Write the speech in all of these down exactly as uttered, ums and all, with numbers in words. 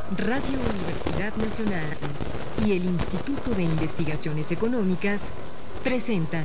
Radio Universidad Nacional y el Instituto de Investigaciones Económicas presentan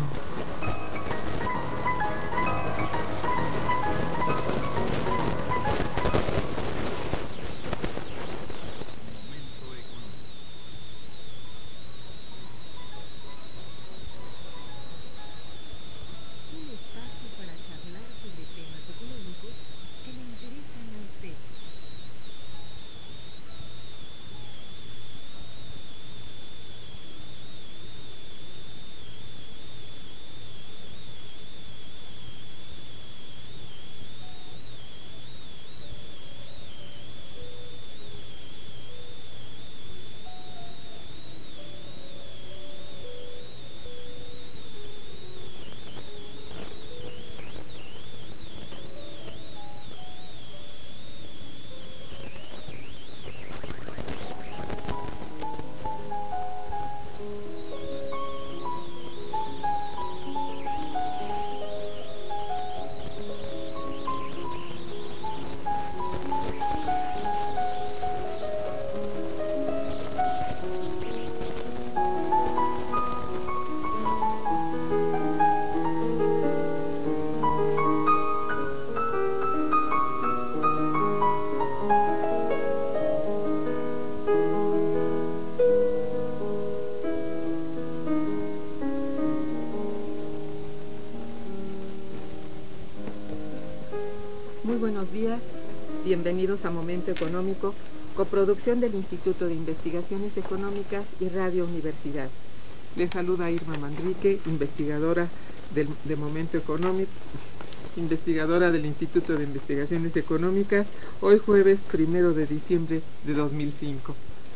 Muy buenos días, bienvenidos a Momento Económico, coproducción del Instituto de Investigaciones Económicas y Radio Universidad. Les saluda Irma Manrique, investigadora del, de Momento Económico, investigadora del Instituto de Investigaciones Económicas, hoy jueves primero de diciembre de dos mil cinco.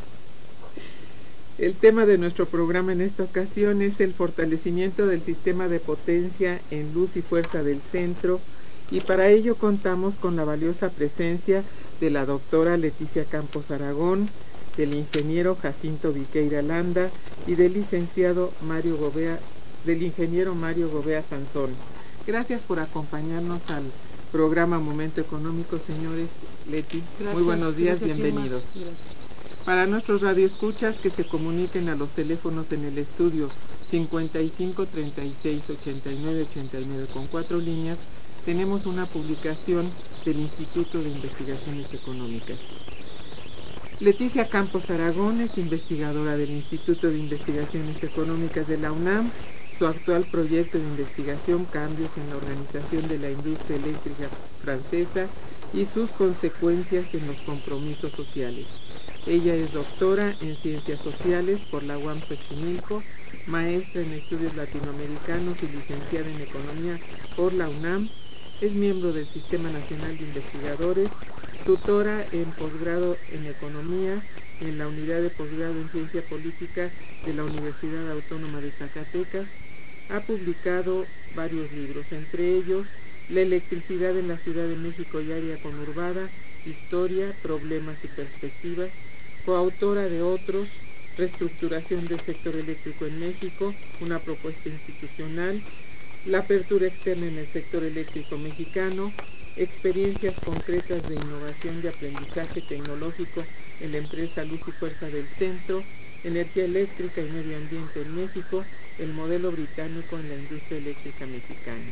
El tema de nuestro programa en esta ocasión es el fortalecimiento del sistema de potencia en luz y fuerza del centro, y para ello contamos con la valiosa presencia de la doctora Leticia Campos Aragón, del ingeniero Jacinto Viqueira Landa y del licenciado Mario Gobea, del ingeniero Mario Gobea Sansón. Gracias por acompañarnos al programa Momento Económico, señores. Leti, gracias, muy buenos días, gracias, bienvenidos. Para nuestros radioescuchas que se comuniquen a los teléfonos en el estudio cincuenta y cinco, treinta y seis, ochenta y nueve, ochenta y nueve con cuatro líneas, tenemos una publicación del Instituto de Investigaciones Económicas. Leticia Campos Aragón es investigadora del Instituto de Investigaciones Económicas de la UNAM. Su actual proyecto de investigación, Cambios en la Organización de la Industria Eléctrica Francesa y sus consecuencias en los compromisos sociales. Ella es doctora en Ciencias Sociales por la U A M Xochimilco, maestra en Estudios Latinoamericanos y licenciada en Economía por la UNAM. Es miembro del Sistema Nacional de Investigadores, tutora en posgrado en Economía en la Unidad de Posgrado en Ciencia Política de la Universidad Autónoma de Zacatecas. Ha publicado varios libros, entre ellos La electricidad en la Ciudad de México y área conurbada, Historia, Problemas y Perspectivas, coautora de otros, Reestructuración del sector eléctrico en México, una propuesta institucional, La apertura externa en el sector eléctrico mexicano, Experiencias concretas de innovación y aprendizaje tecnológico en la empresa Luz y Fuerza del Centro, Energía eléctrica y medio ambiente en México, el modelo británico en la industria eléctrica mexicana.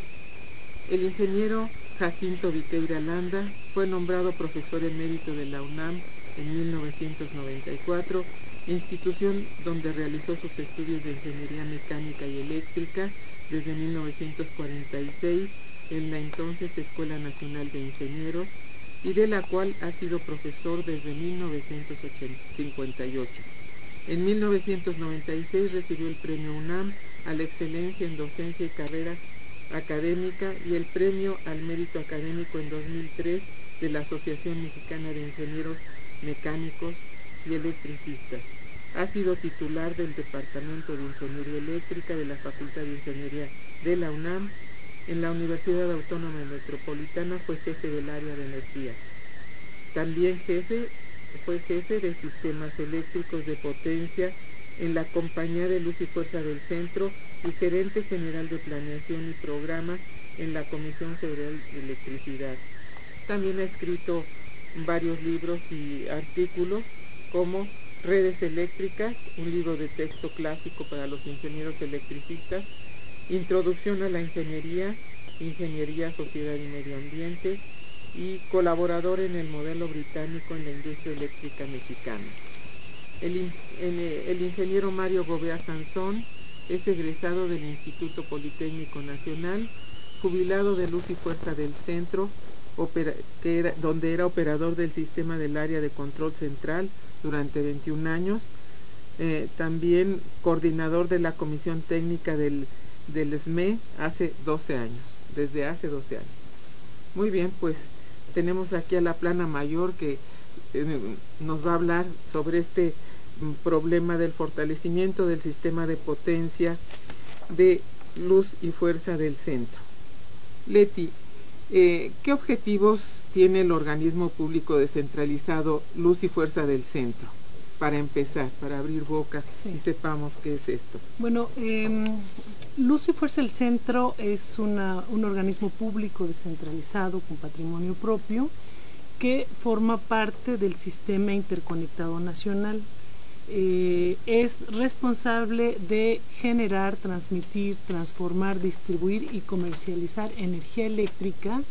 El ingeniero Jacinto Viqueira Landa fue nombrado profesor emérito de la UNAM en mil novecientos noventa y cuatro, institución donde realizó sus estudios de ingeniería mecánica y eléctrica desde mil novecientos cuarenta y seis en la entonces Escuela Nacional de Ingenieros, y de la cual ha sido profesor desde mil novecientos cincuenta y ocho. En mil novecientos noventa y seis recibió el Premio UNAM a la excelencia en docencia y carrera académica y el Premio al Mérito Académico en dos mil tres de la Asociación Mexicana de Ingenieros Mecánicos y Electricistas. Ha sido titular del Departamento de Ingeniería Eléctrica de la Facultad de Ingeniería de la UNAM. En la Universidad Autónoma Metropolitana fue jefe del área de energía. También jefe, fue jefe de sistemas eléctricos de potencia en la Compañía de Luz y Fuerza del Centro y gerente general de planeación y programa en la Comisión Federal de Electricidad. También ha escrito varios libros y artículos como Redes Eléctricas, un libro de texto clásico para los ingenieros electricistas, Introducción a la Ingeniería, Ingeniería, Sociedad y Medio Ambiente, y colaborador en el modelo británico en la industria eléctrica mexicana. El, in, el ingeniero Mario Gobea Sansón es egresado del Instituto Politécnico Nacional, jubilado de Luz y Fuerza del Centro, opera, que era, donde era operador del sistema del área de control central durante veintiún años, eh, también coordinador de la comisión técnica del, del S M E hace doce años, desde hace doce años. Muy bien, pues tenemos aquí a la plana mayor que eh, nos va a hablar sobre este mm, problema del fortalecimiento del sistema de potencia de Luz y Fuerza del Centro. Leti, eh, ¿qué objetivos tiene el organismo público descentralizado Luz y Fuerza del Centro? Para empezar, para abrir boca sí. y sepamos qué es esto. Bueno, eh, Luz y Fuerza del Centro es una, un organismo público descentralizado con patrimonio propio que forma parte del Sistema Interconectado Nacional. Eh, es responsable de generar, transmitir, transformar, distribuir y comercializar energía eléctrica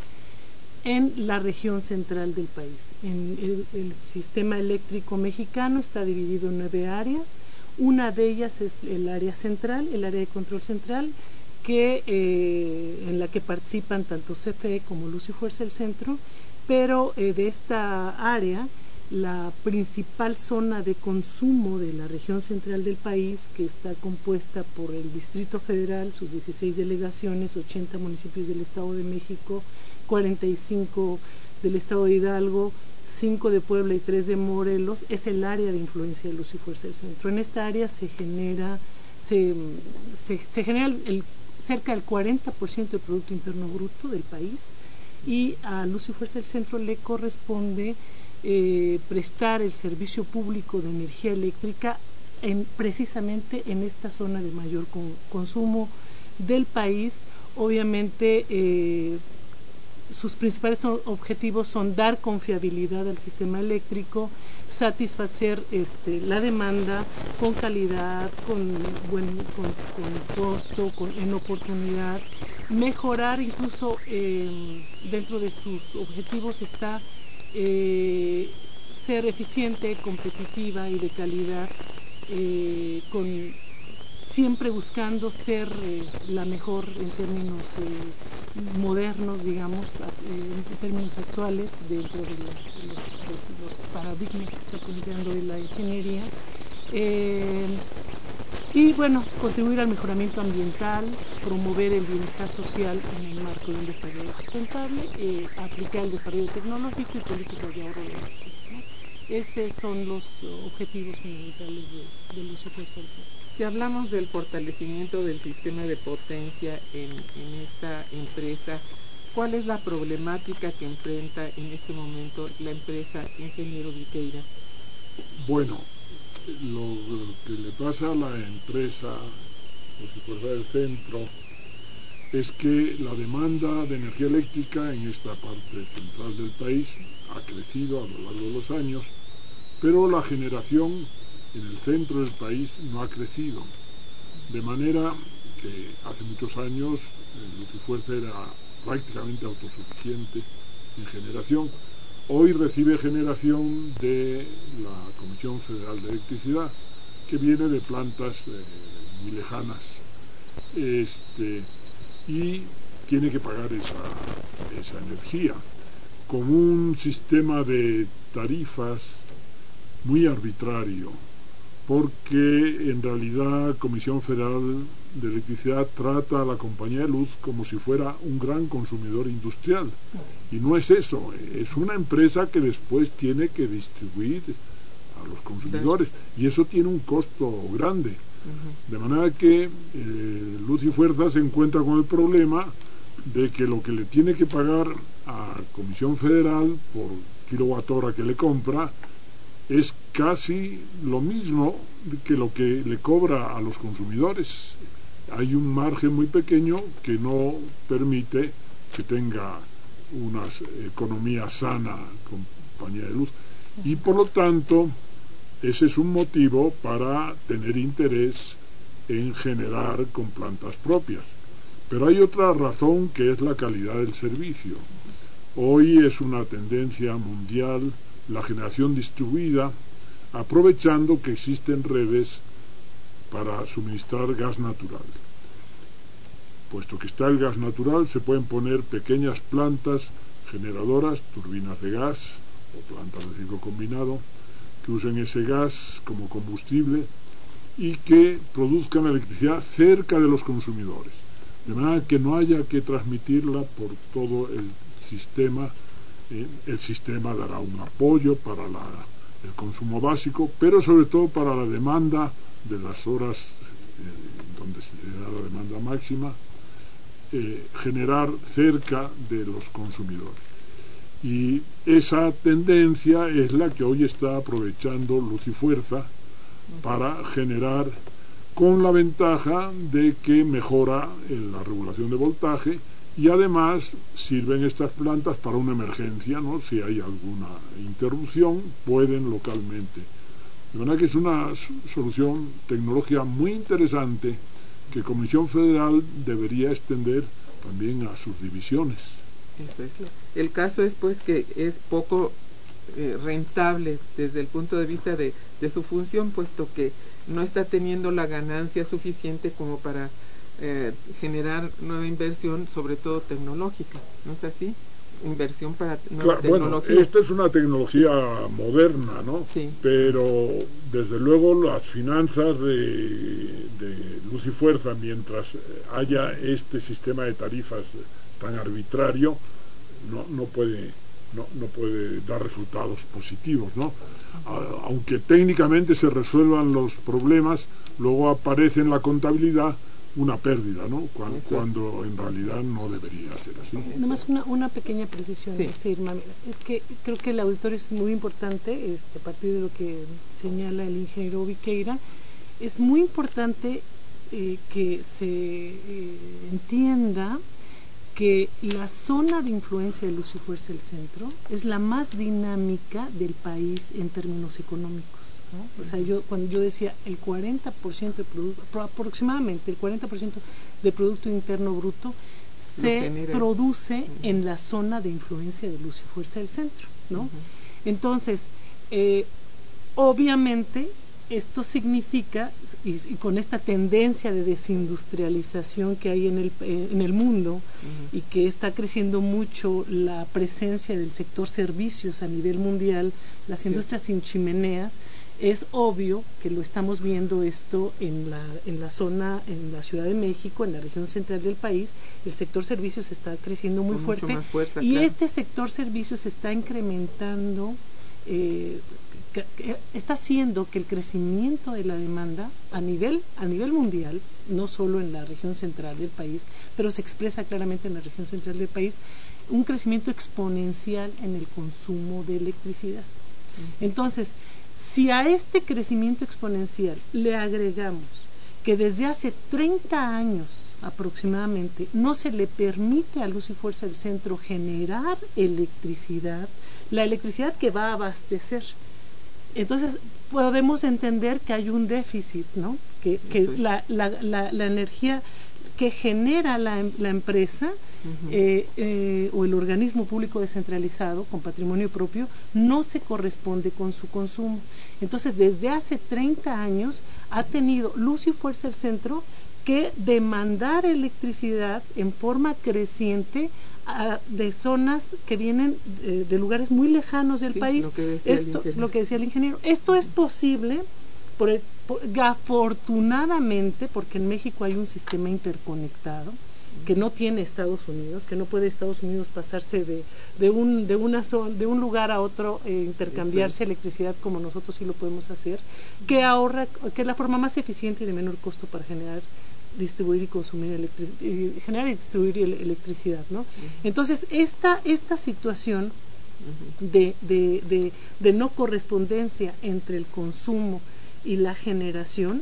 en la región central del país. En el, el sistema eléctrico mexicano está dividido en nueve áreas. Una de ellas es el área central, el área de control central, que, eh, en la que participan tanto C F E como Luz y Fuerza del Centro, pero eh, de esta área, la principal zona de consumo de la región central del país, que está compuesta por el Distrito Federal, sus dieciséis delegaciones, ochenta municipios del Estado de México, cuarenta y cinco del Estado de Hidalgo, cinco de Puebla y tres de Morelos, es el área de influencia de Luz y Fuerza del Centro. En esta área se genera, se, se, se genera el, cerca del cuarenta por ciento del Producto Interno Bruto del país, y a Luz y Fuerza del Centro le corresponde eh, prestar el servicio público de energía eléctrica en, precisamente en esta zona de mayor con, consumo del país. Obviamente, eh, sus principales objetivos son dar confiabilidad al sistema eléctrico, satisfacer este, la demanda con calidad, con buen con, con costo, con, en oportunidad, mejorar incluso eh, dentro de sus objetivos está eh, ser eficiente, competitiva y de calidad, eh, con siempre buscando ser eh, la mejor en términos eh, modernos, digamos, eh, en términos actuales, dentro de, la, de, los, de los paradigmas que está planteando de la ingeniería. Eh, y bueno, contribuir al mejoramiento ambiental, promover el bienestar social en el marco de un desarrollo sustentable, eh, aplicar el desarrollo tecnológico y políticas de ahorro de energía, ¿no? Esos son los objetivos fundamentales de, de Luz y Fuerza del Centro. Si hablamos del fortalecimiento del sistema de potencia en, en esta empresa, ¿cuál es la problemática que enfrenta en este momento la empresa, ingeniero Viqueira? Bueno, lo que le pasa a la empresa Luz y Fuerza del Centro es que la demanda de energía eléctrica en esta parte central del país ha crecido a lo largo de los años, pero la generación en el centro del país no ha crecido, de manera que hace muchos años eh, Luz y Fuerza era prácticamente autosuficiente en generación. Hoy recibe generación de la Comisión Federal de Electricidad, que viene de plantas eh, muy lejanas, este, y tiene que pagar esa, esa energía con un sistema de tarifas muy arbitrario, porque en realidad Comisión Federal de Electricidad trata a la compañía de luz como si fuera un gran consumidor industrial, y no es eso, es una empresa que después tiene que distribuir a los consumidores, y eso tiene un costo grande, de manera que eh, Luz y Fuerza se encuentra con el problema de que lo que le tiene que pagar a Comisión Federal por kilowatt hora que le compra es casi lo mismo que lo que le cobra a los consumidores. Hay un margen muy pequeño que no permite que tenga una economía sana compañía de luz. Y por lo tanto, ese es un motivo para tener interés en generar con plantas propias. Pero hay otra razón, que es la calidad del servicio. Hoy es una tendencia mundial la generación distribuida, aprovechando que existen redes para suministrar gas natural. Puesto que está el gas natural, se pueden poner pequeñas plantas generadoras, turbinas de gas o plantas de ciclo combinado, que usen ese gas como combustible y que produzcan electricidad cerca de los consumidores, de manera que no haya que transmitirla por todo el sistema. Eh, el sistema dará un apoyo para la, el consumo básico, pero sobre todo para la demanda de las horas eh, donde se da la demanda máxima, eh, generar cerca de los consumidores. Y esa tendencia es la que hoy está aprovechando Luz y Fuerza para generar, con la ventaja de que mejora en la regulación de voltaje, y además sirven estas plantas para una emergencia, ¿no? Si hay alguna interrupción, pueden localmente. De manera que es una solución tecnológica muy interesante que Comisión Federal debería extender también a sus divisiones. Eso es. El caso es pues que es poco eh, rentable desde el punto de vista de, de su función, puesto que no está teniendo la ganancia suficiente como para Eh, generar nueva inversión, sobre todo tecnológica, ¿no es así? Inversión para nueva claro, tecnología. Bueno, esta es una tecnología moderna, ¿no? Sí. Pero desde luego las finanzas de, de Luz y Fuerza, mientras haya este sistema de tarifas tan arbitrario, no, no puede no, no puede dar resultados positivos, ¿no? A, aunque técnicamente se resuelvan los problemas, luego aparece en la contabilidad una pérdida, ¿no? Cuando, cuando en realidad no debería ser así. Nomás una, una pequeña precisión, sí. este, Irma, es que creo que el auditorio es muy importante, este, a partir de lo que señala el ingeniero Viqueira, es muy importante eh, que se eh, entienda que la zona de influencia de Luz y Fuerza del Centro es la más dinámica del país en términos económicos, ¿no? O sea, yo cuando yo decía el cuarenta por ciento de producto, aproximadamente el cuarenta por ciento de Producto Interno Bruto se produce en la zona de influencia de Luz y Fuerza del Centro, ¿no? Uh-huh. Entonces, eh, obviamente esto significa, y, y con esta tendencia de desindustrialización que hay en el, eh, en el mundo, uh-huh, y que está creciendo mucho la presencia del sector servicios a nivel mundial, las sí. industrias sin chimeneas, es obvio que lo estamos viendo esto en la, en la zona, en la Ciudad de México, en la región central del país. El sector servicios está creciendo muy con fuerte, mucho más fuerza, y claro. este sector servicios está incrementando, eh, que, que está haciendo que el crecimiento de la demanda a nivel, a nivel mundial, no solo en la región central del país, pero se expresa claramente en la región central del país, un crecimiento exponencial en el consumo de electricidad. Uh-huh. Entonces, si a este crecimiento exponencial le agregamos que desde hace treinta años aproximadamente no se le permite a Luz y Fuerza del Centro generar electricidad, la electricidad que va a abastecer, entonces podemos entender que hay un déficit, ¿no? Que, que la, la, la, la energía que genera la, la empresa, uh-huh, eh, eh, o el organismo público descentralizado con patrimonio propio no se corresponde con su consumo. Entonces, desde hace treinta años ha tenido Luz y Fuerza del Centro que demandar electricidad en forma creciente a, de zonas que vienen de, de lugares muy lejanos del sí, país. Esto es lo que decía el ingeniero. Esto es posible por el, por, afortunadamente, porque en México hay un sistema interconectado que no tiene Estados Unidos, que no puede Estados Unidos pasarse de, de un de una zona, de un lugar a otro, eh, intercambiarse electricidad como nosotros sí lo podemos hacer, que ahorra, que es la forma más eficiente y de menor costo para generar, distribuir y consumir electricidad, eh, generar y distribuir el, electricidad, ¿no? Uh-huh. Entonces esta esta situación uh-huh, de, de, de, de no correspondencia entre el consumo y la generación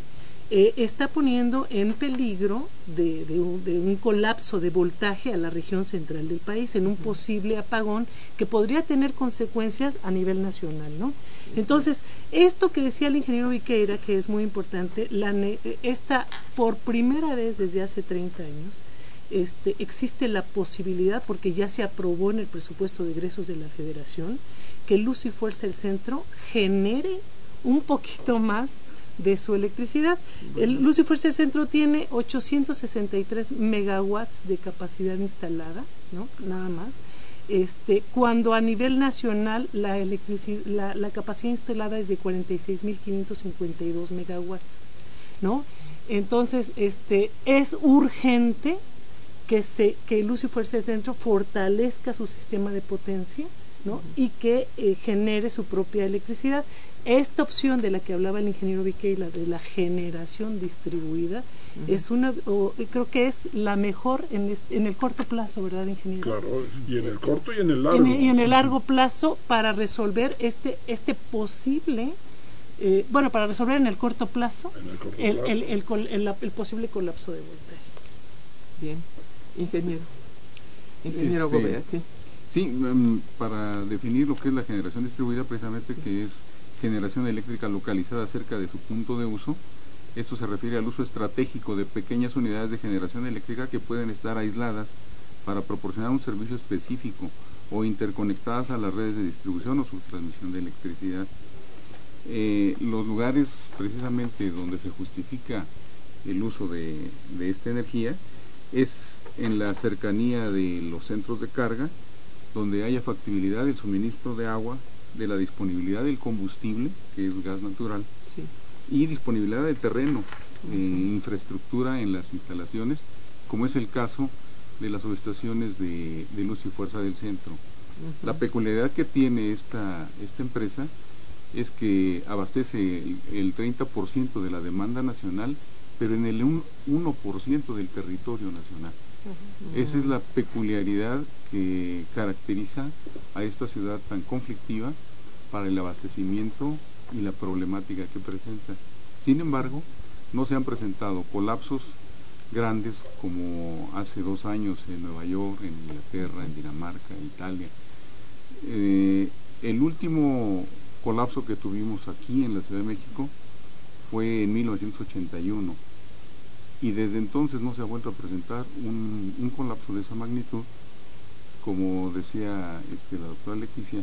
eh, está poniendo en peligro de, de, un, de un colapso de voltaje a la región central del país, en un posible apagón que podría tener consecuencias a nivel nacional, ¿no? Entonces, esto que decía el ingeniero Viqueira, que es muy importante, la, esta, por primera vez desde hace treinta años, este, existe la posibilidad, porque ya se aprobó en el presupuesto de egresos de la Federación, que Luz y Fuerza del Centro genere un poquito más de su electricidad. Bueno. El Luz y Fuerza del Centro tiene ochocientos sesenta y tres megawatts de capacidad instalada, ¿no? Nada más. Este, cuando a nivel nacional la, electrici- la, la capacidad instalada es de cuarenta y seis mil quinientos cincuenta y dos megawatts, ¿no? Entonces, este, es urgente que se que Luz y Fuerza del Centro fortalezca su sistema de potencia, ¿no? Uh-huh. Y que eh, genere su propia electricidad. Esta opción de la que hablaba el ingeniero Viqueira, de la generación distribuida, uh-huh. es una, o, creo que es la mejor en, este, en el corto plazo, ¿verdad, ingeniero? Claro, y en el corto y en el largo. En el, y en el largo plazo para resolver este, este posible, eh, bueno, para resolver en el corto plazo, en el, corto el, plazo. El, el, el, el, el posible colapso de voltaje. Bien, ingeniero. Ingeniero este, Gobea, sí. Sí, um, para definir lo que es la generación distribuida, precisamente que es generación eléctrica localizada cerca de su punto de uso. Esto se refiere al uso estratégico de pequeñas unidades de generación eléctrica que pueden estar aisladas para proporcionar un servicio específico o interconectadas a las redes de distribución o subtransmisión de electricidad. Eh, los lugares precisamente donde se justifica el uso de, de esta energía es en la cercanía de los centros de carga, donde haya factibilidad del suministro de agua, de la disponibilidad del combustible, que es gas natural, sí. y disponibilidad del terreno, uh-huh. eh, infraestructura en las instalaciones, como es el caso de las subestaciones de, de Luz y Fuerza del Centro. Uh-huh. La peculiaridad que tiene esta, esta empresa es que abastece el, el treinta por ciento de la demanda nacional, pero en el uno por ciento del territorio nacional. Uh-huh. Esa es la peculiaridad que caracteriza a esta ciudad tan conflictiva para el abastecimiento y la problemática que presenta. Sin embargo, no se han presentado colapsos grandes como hace dos años en Nueva York, en Inglaterra, en Dinamarca, en Italia. Eh, el último colapso que tuvimos aquí en la Ciudad de México fue en mil novecientos ochenta y uno, y desde entonces no se ha vuelto a presentar un, un colapso de esa magnitud. Como decía este, la doctora Leticia,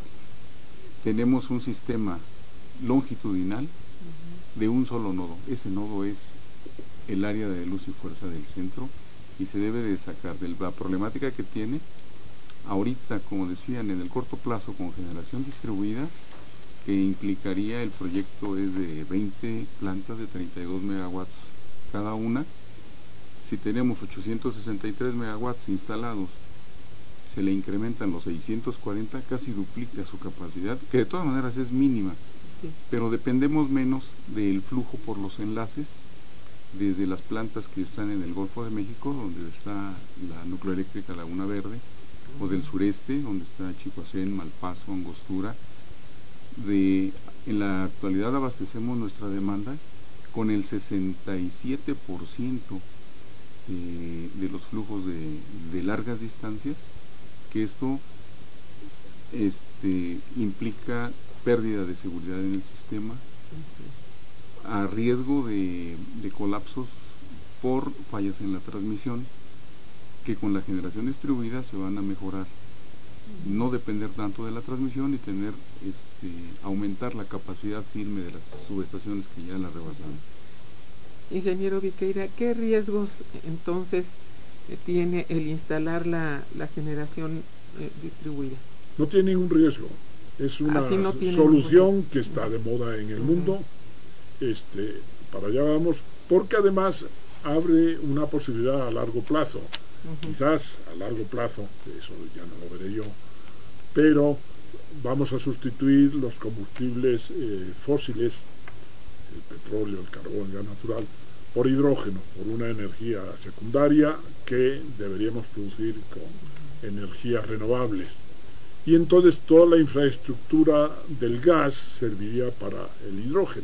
tenemos un sistema longitudinal uh-huh. de un solo nodo. Ese nodo es el área de Luz y Fuerza del Centro, y se debe de sacar de la problemática que tiene ahorita, como decían, en el corto plazo con generación distribuida, que implicaría, el proyecto es de veinte plantas de treinta y dos megawatts cada una. Si tenemos ochocientos sesenta y tres megawatts instalados, se le incrementan los seiscientos cuarenta, casi duplica su capacidad, que de todas maneras es mínima, sí. pero dependemos menos del flujo por los enlaces desde las plantas que están en el Golfo de México, donde está la nucleoeléctrica Laguna Verde, uh-huh. o del sureste, donde está Chicoacén, Malpaso, Angostura. De, en la actualidad abastecemos nuestra demanda con el sesenta y siete por ciento de, de los flujos de, de largas distancias, que esto este, implica pérdida de seguridad en el sistema, uh-huh. a riesgo de, de colapsos por fallas en la transmisión, que con la generación distribuida se van a mejorar. Uh-huh. No depender tanto de la transmisión y tener este, aumentar la capacidad firme de las subestaciones que ya la rebasan. Uh-huh. Ingeniero Viqueira, ¿qué riesgos entonces tiene el instalar la, la generación eh, distribuida? No tiene ningún riesgo, es una no solución que está de moda en el uh-huh. mundo, este, para allá vamos, porque además abre una posibilidad a largo plazo, uh-huh. quizás a largo plazo, eso ya no lo veré yo, pero vamos a sustituir los combustibles eh, fósiles, el petróleo, el carbón, el gas natural, por hidrógeno, por una energía secundaria que deberíamos producir con energías renovables. Y entonces toda la infraestructura del gas serviría para el hidrógeno.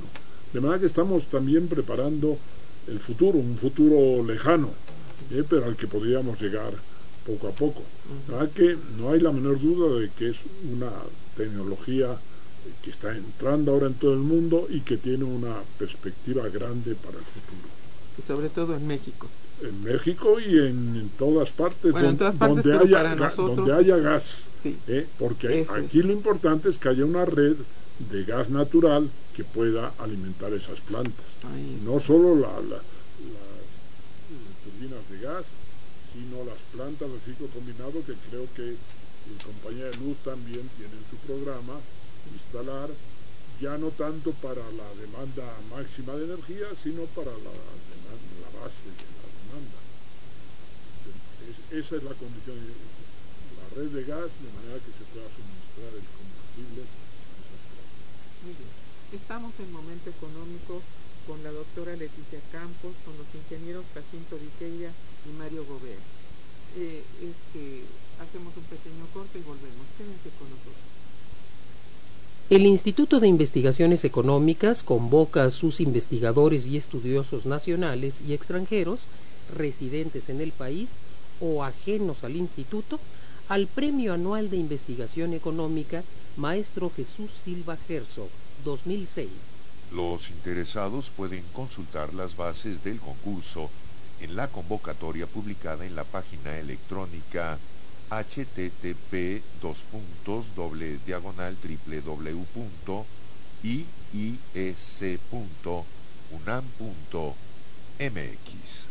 De manera que estamos también preparando el futuro, un futuro lejano, eh, pero al que podríamos llegar poco a poco. De manera que no hay la menor duda de que es una tecnología que está entrando ahora en todo el mundo y que tiene una perspectiva grande para el futuro. Y sobre todo en México. En México y en, en todas partes, bueno, don, en todas partes donde, haya, para nosotros, donde haya gas, sí, ¿eh? Porque aquí es. Lo importante es que haya una red de gas natural que pueda alimentar esas plantas. No solo la, la, las turbinas de gas, sino las plantas de ciclo combinado, que creo que el Compañía de Luz también tiene en su programa instalar, ya no tanto para la demanda máxima de energía, sino para la, demanda, la base de la demanda. Es, esa es la condición, la red de gas, de manera que se pueda suministrar el combustible a esas plantas. Muy bien. Estamos en Momento Económico con la doctora Leticia Campos, con los ingenieros Jacinto Viqueira y Mario Gobea. Eh, este, hacemos un pequeño corte y volvemos. Quédense con nosotros. El Instituto de Investigaciones Económicas convoca a sus investigadores y estudiosos nacionales y extranjeros, residentes en el país o ajenos al instituto, al Premio Anual de Investigación Económica Maestro Jesús Silva Herzog dos mil seis. Los interesados pueden consultar las bases del concurso en la convocatoria publicada en la página electrónica http dos puntos doble diagonal triple w punto iis punto unam punto mx.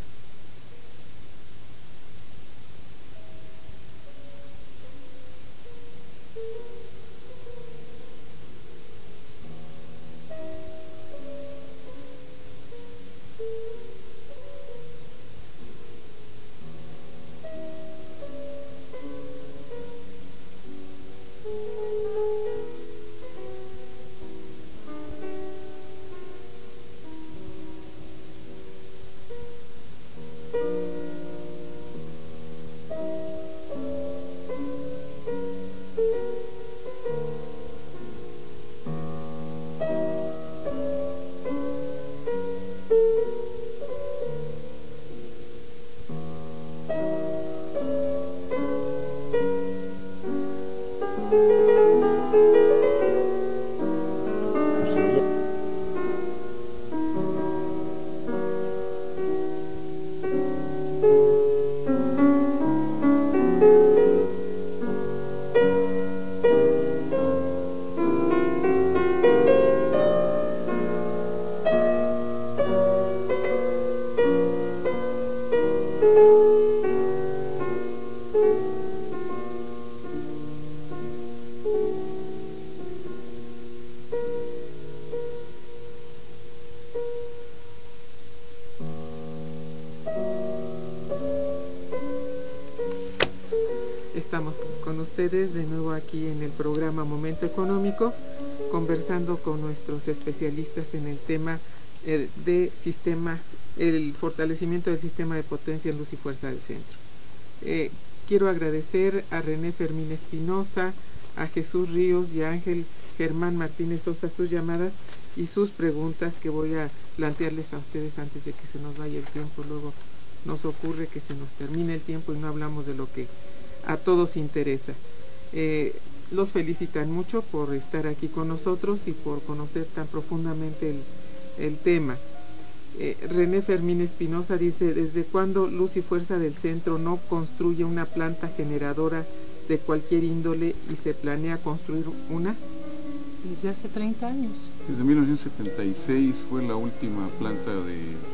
Estamos con ustedes de nuevo aquí en el programa Momento Económico, conversando con nuestros especialistas en el tema eh, de sistema, el fortalecimiento del sistema de potencia en luz y fuerza del centro. Eh, quiero agradecer a René Fermín Espinosa, a Jesús Ríos y a Ángel Germán Martínez Sosa sus llamadas y sus preguntas que voy a plantearles a ustedes antes de que se nos vaya el tiempo. Luego nos ocurre que se nos termine el tiempo y no hablamos de lo que a todos interesa. Eh, los felicitan mucho por estar aquí con nosotros y por conocer tan profundamente el, el tema. Eh, René Fermín Espinosa dice: ¿desde cuándo Luz y Fuerza del Centro no construye una planta generadora de cualquier índole y se planea construir una? Desde hace treinta años. Desde mil novecientos setenta y seis fue la última planta de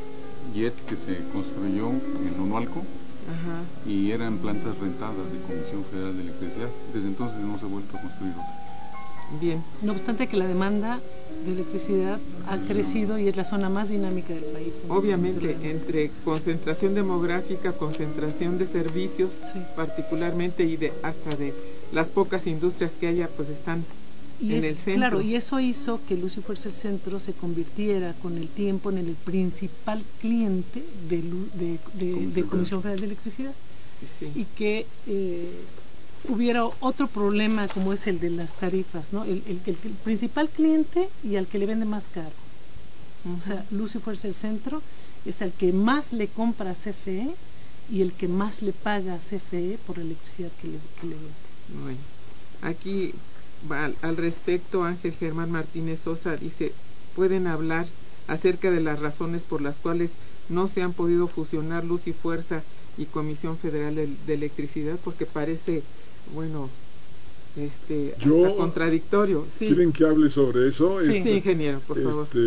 jet que se construyó en Onoalco. Ajá. Y eran plantas rentadas de Comisión Federal de Electricidad. Desde entonces no se ha vuelto a construir otra. Bien. No obstante que la demanda de electricidad ha crecido y es la zona más dinámica del país. Obviamente, entre concentración demográfica, concentración de servicios, sí, particularmente, y de hasta de las pocas industrias que haya, pues están y en es, el centro. Claro, y eso hizo que Luz y Fuerza del Centro se convirtiera con el tiempo en el principal cliente de, de, de, de Comisión Federal de Electricidad. Sí. Y que eh, hubiera otro problema como es el de las tarifas, ¿no? El, el, el, el principal cliente y al que le vende más caro. Uh-huh. O sea, Luz y Fuerza del Centro es el que más le compra a C F E y el que más le paga a C F E por la electricidad que le, que le vende. Bueno, aquí al, al respecto Ángel Germán Martínez Sosa dice, pueden hablar acerca de las razones por las cuales no se han podido fusionar Luz y Fuerza y Comisión Federal de, de Electricidad, porque parece, bueno, este, Yo, hasta contradictorio. Sí. ¿Quieren que hable sobre eso? Sí, este, sí, ingeniero, por este, favor.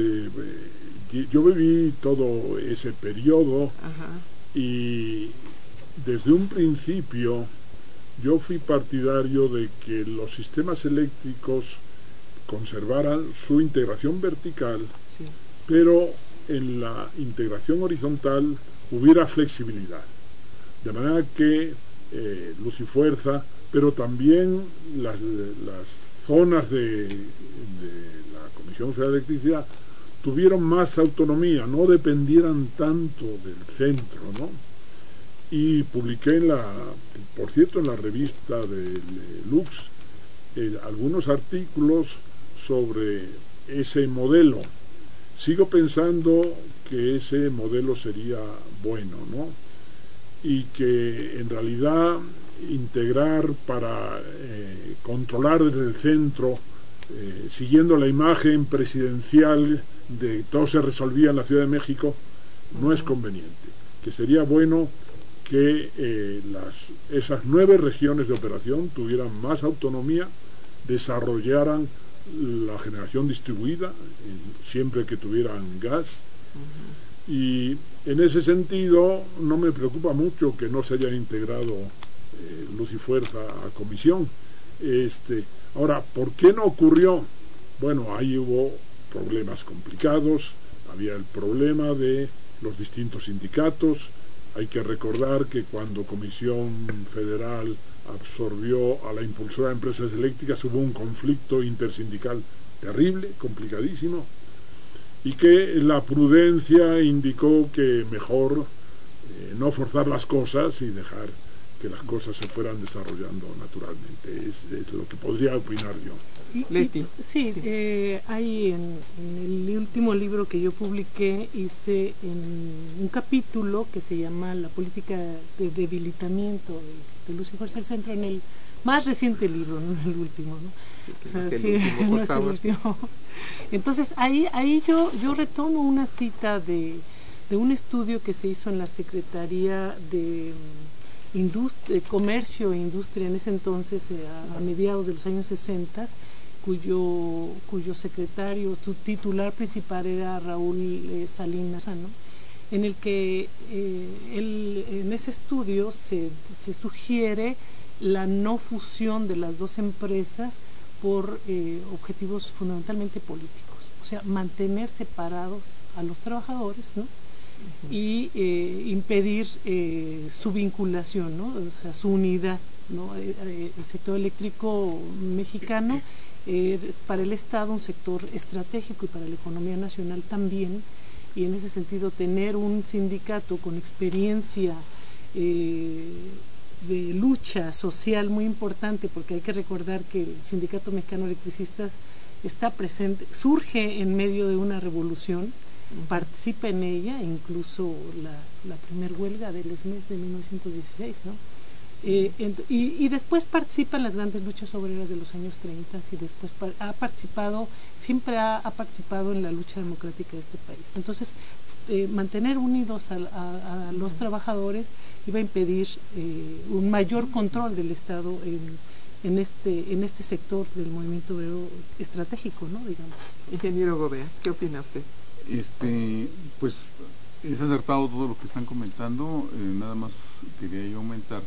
Eh, yo viví todo ese periodo. Ajá. Y desde un principio yo fui partidario de que los sistemas eléctricos conservaran su integración vertical, sí, pero en la integración horizontal hubiera flexibilidad, de manera que eh, Luz y Fuerza, pero también las, las zonas de, de la Comisión Federal de Electricidad tuvieron más autonomía, no dependieran tanto del centro, ¿no? Y publiqué en la, por cierto, en la revista de Lux, eh, algunos artículos sobre ese modelo. Sigo pensando que ese modelo sería bueno, ¿no? Y que en realidad integrar para eh, controlar desde el centro, eh, siguiendo la imagen presidencial de todo se resolvía en la Ciudad de México, no es conveniente, que sería bueno que eh, las, esas nueve regiones de operación tuvieran más autonomía, desarrollaran la generación distribuida, eh, siempre que tuvieran gas, uh-huh. Y en ese sentido no me preocupa mucho que no se hayan integrado eh, Luz y Fuerza a comisión. Este, ahora, ¿por qué no ocurrió? Bueno, ahí hubo problemas complicados, había el problema de los distintos sindicatos. Hay que recordar que cuando Comisión Federal absorbió a la impulsora de empresas eléctricas hubo un conflicto intersindical terrible, complicadísimo, y que la prudencia indicó que mejor eh, no forzar las cosas y dejar que las cosas se fueran desarrollando naturalmente. Es, es lo que podría opinar yo. Y, y, sí, eh, hay en, en el último libro que yo publiqué, hice en un capítulo que se llama La política de debilitamiento de, de Luz y Fuerza del Centro, en el más reciente libro, no en el último, ¿no? Sí, o sea, no es el sí, último, no es el último. Entonces ahí, ahí yo, yo retomo una cita de, de un estudio que se hizo en la Secretaría de Industria, Comercio e Industria en ese entonces, a, a mediados de los años sesenta, cuyo, cuyo secretario, su titular principal era Raúl eh, Salinas, ¿no? En el que eh, él, en ese estudio se, se sugiere la no fusión de las dos empresas por eh, objetivos fundamentalmente políticos, o sea, mantener separados a los trabajadores, ¿no? Uh-huh. Y eh, impedir eh, su vinculación, ¿no? O sea, su unidad, ¿no? Eh, eh, el sector eléctrico mexicano eh, es para el Estado un sector estratégico y para la economía nacional también, y en ese sentido tener un sindicato con experiencia eh, de lucha social muy importante, porque hay que recordar que el Sindicato Mexicano de Electricistas está presente, surge en medio de una revolución, uh-huh. participa en ella, incluso la, la primer huelga del E S M E S de mil novecientos dieciséis, ¿no? Eh, ent- y, y después participa en las grandes luchas obreras de los años treinta y después par- ha participado, siempre ha, ha participado en la lucha democrática de este país. Entonces, eh, mantener unidos a, a, a los trabajadores iba a impedir eh, un mayor control del Estado en, en, este, en este sector del movimiento obrero estratégico, ¿no? Digamos. Ingeniero Gobea, ¿qué opina usted? Este, pues es acertado todo lo que están comentando, eh, nada más quería yo aumentar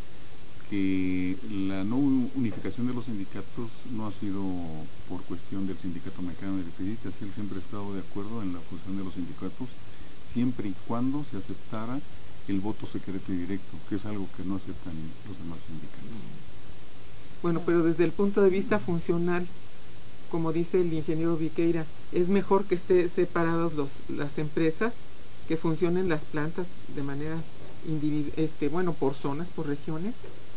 que la no unificación de los sindicatos no ha sido por cuestión del Sindicato Mexicano de Electricistas. Él siempre ha estado de acuerdo en la fusión de los sindicatos siempre y cuando se aceptara el voto secreto y directo, que es algo que no aceptan los demás sindicatos. Bueno, pero desde el punto de vista funcional, como dice el ingeniero Viqueira, es mejor que estén separados los, las empresas, que funcionen las plantas de manera individu- este, bueno, por zonas, por regiones.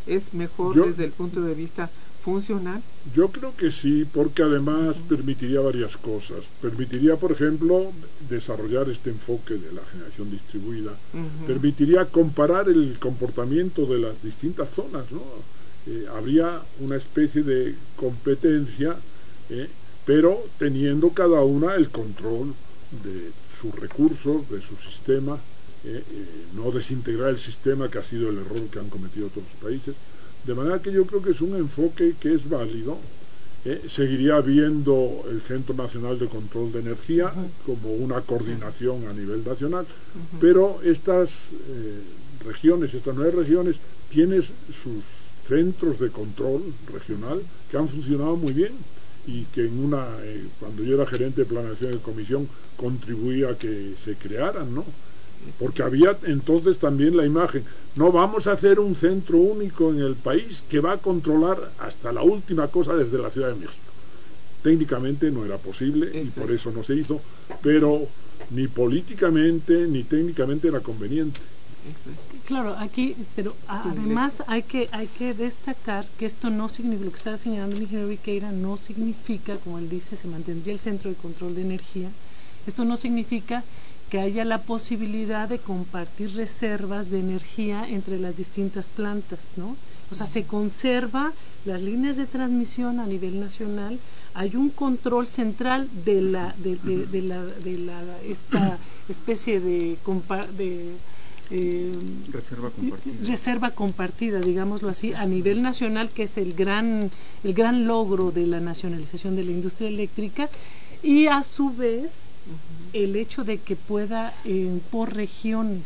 es mejor Yo, desde el punto de vista funcional. Yo creo que sí, porque además uh-huh. permitiría varias cosas. Permitiría, por ejemplo, desarrollar este enfoque de la generación distribuida. Uh-huh. Permitiría comparar el comportamiento de las distintas zonas, ¿no? Eh, habría una especie de competencia, eh, pero teniendo cada una el control de sus recursos, de su sistema, eh, eh, no desintegrar el sistema, que ha sido el error que han cometido otros países. De manera que yo creo que es un enfoque que es válido. Eh, seguiría habiendo el Centro Nacional de Control de Energía uh-huh. como una coordinación a nivel nacional, uh-huh. pero estas eh, regiones, estas nueve regiones, tienen sus centros de control regional que han funcionado muy bien y que en una eh, cuando yo era gerente de planeación de comisión contribuía a que se crearan, ¿no? Porque había entonces también la imagen, no vamos a hacer un centro único en el país que va a controlar hasta la última cosa desde la Ciudad de México. Técnicamente no era posible y por eso no se hizo, pero ni políticamente ni técnicamente era conveniente. Claro, aquí, pero además hay que hay que destacar que esto no significa, lo que está señalando el ingeniero Viqueira, no significa, como él dice, se mantendría el Centro de Control de Energía. Esto no significa que haya la posibilidad de compartir reservas de energía entre las distintas plantas, ¿no? O sea, se conserva las líneas de transmisión a nivel nacional, hay un control central de la de, de, de la de la esta especie de, compa de eh, reserva compartida. reserva compartida, digámoslo así, a nivel nacional, que es el gran el gran logro de la nacionalización de la industria eléctrica, y a su vez uh-huh. el hecho de que pueda eh, por regiones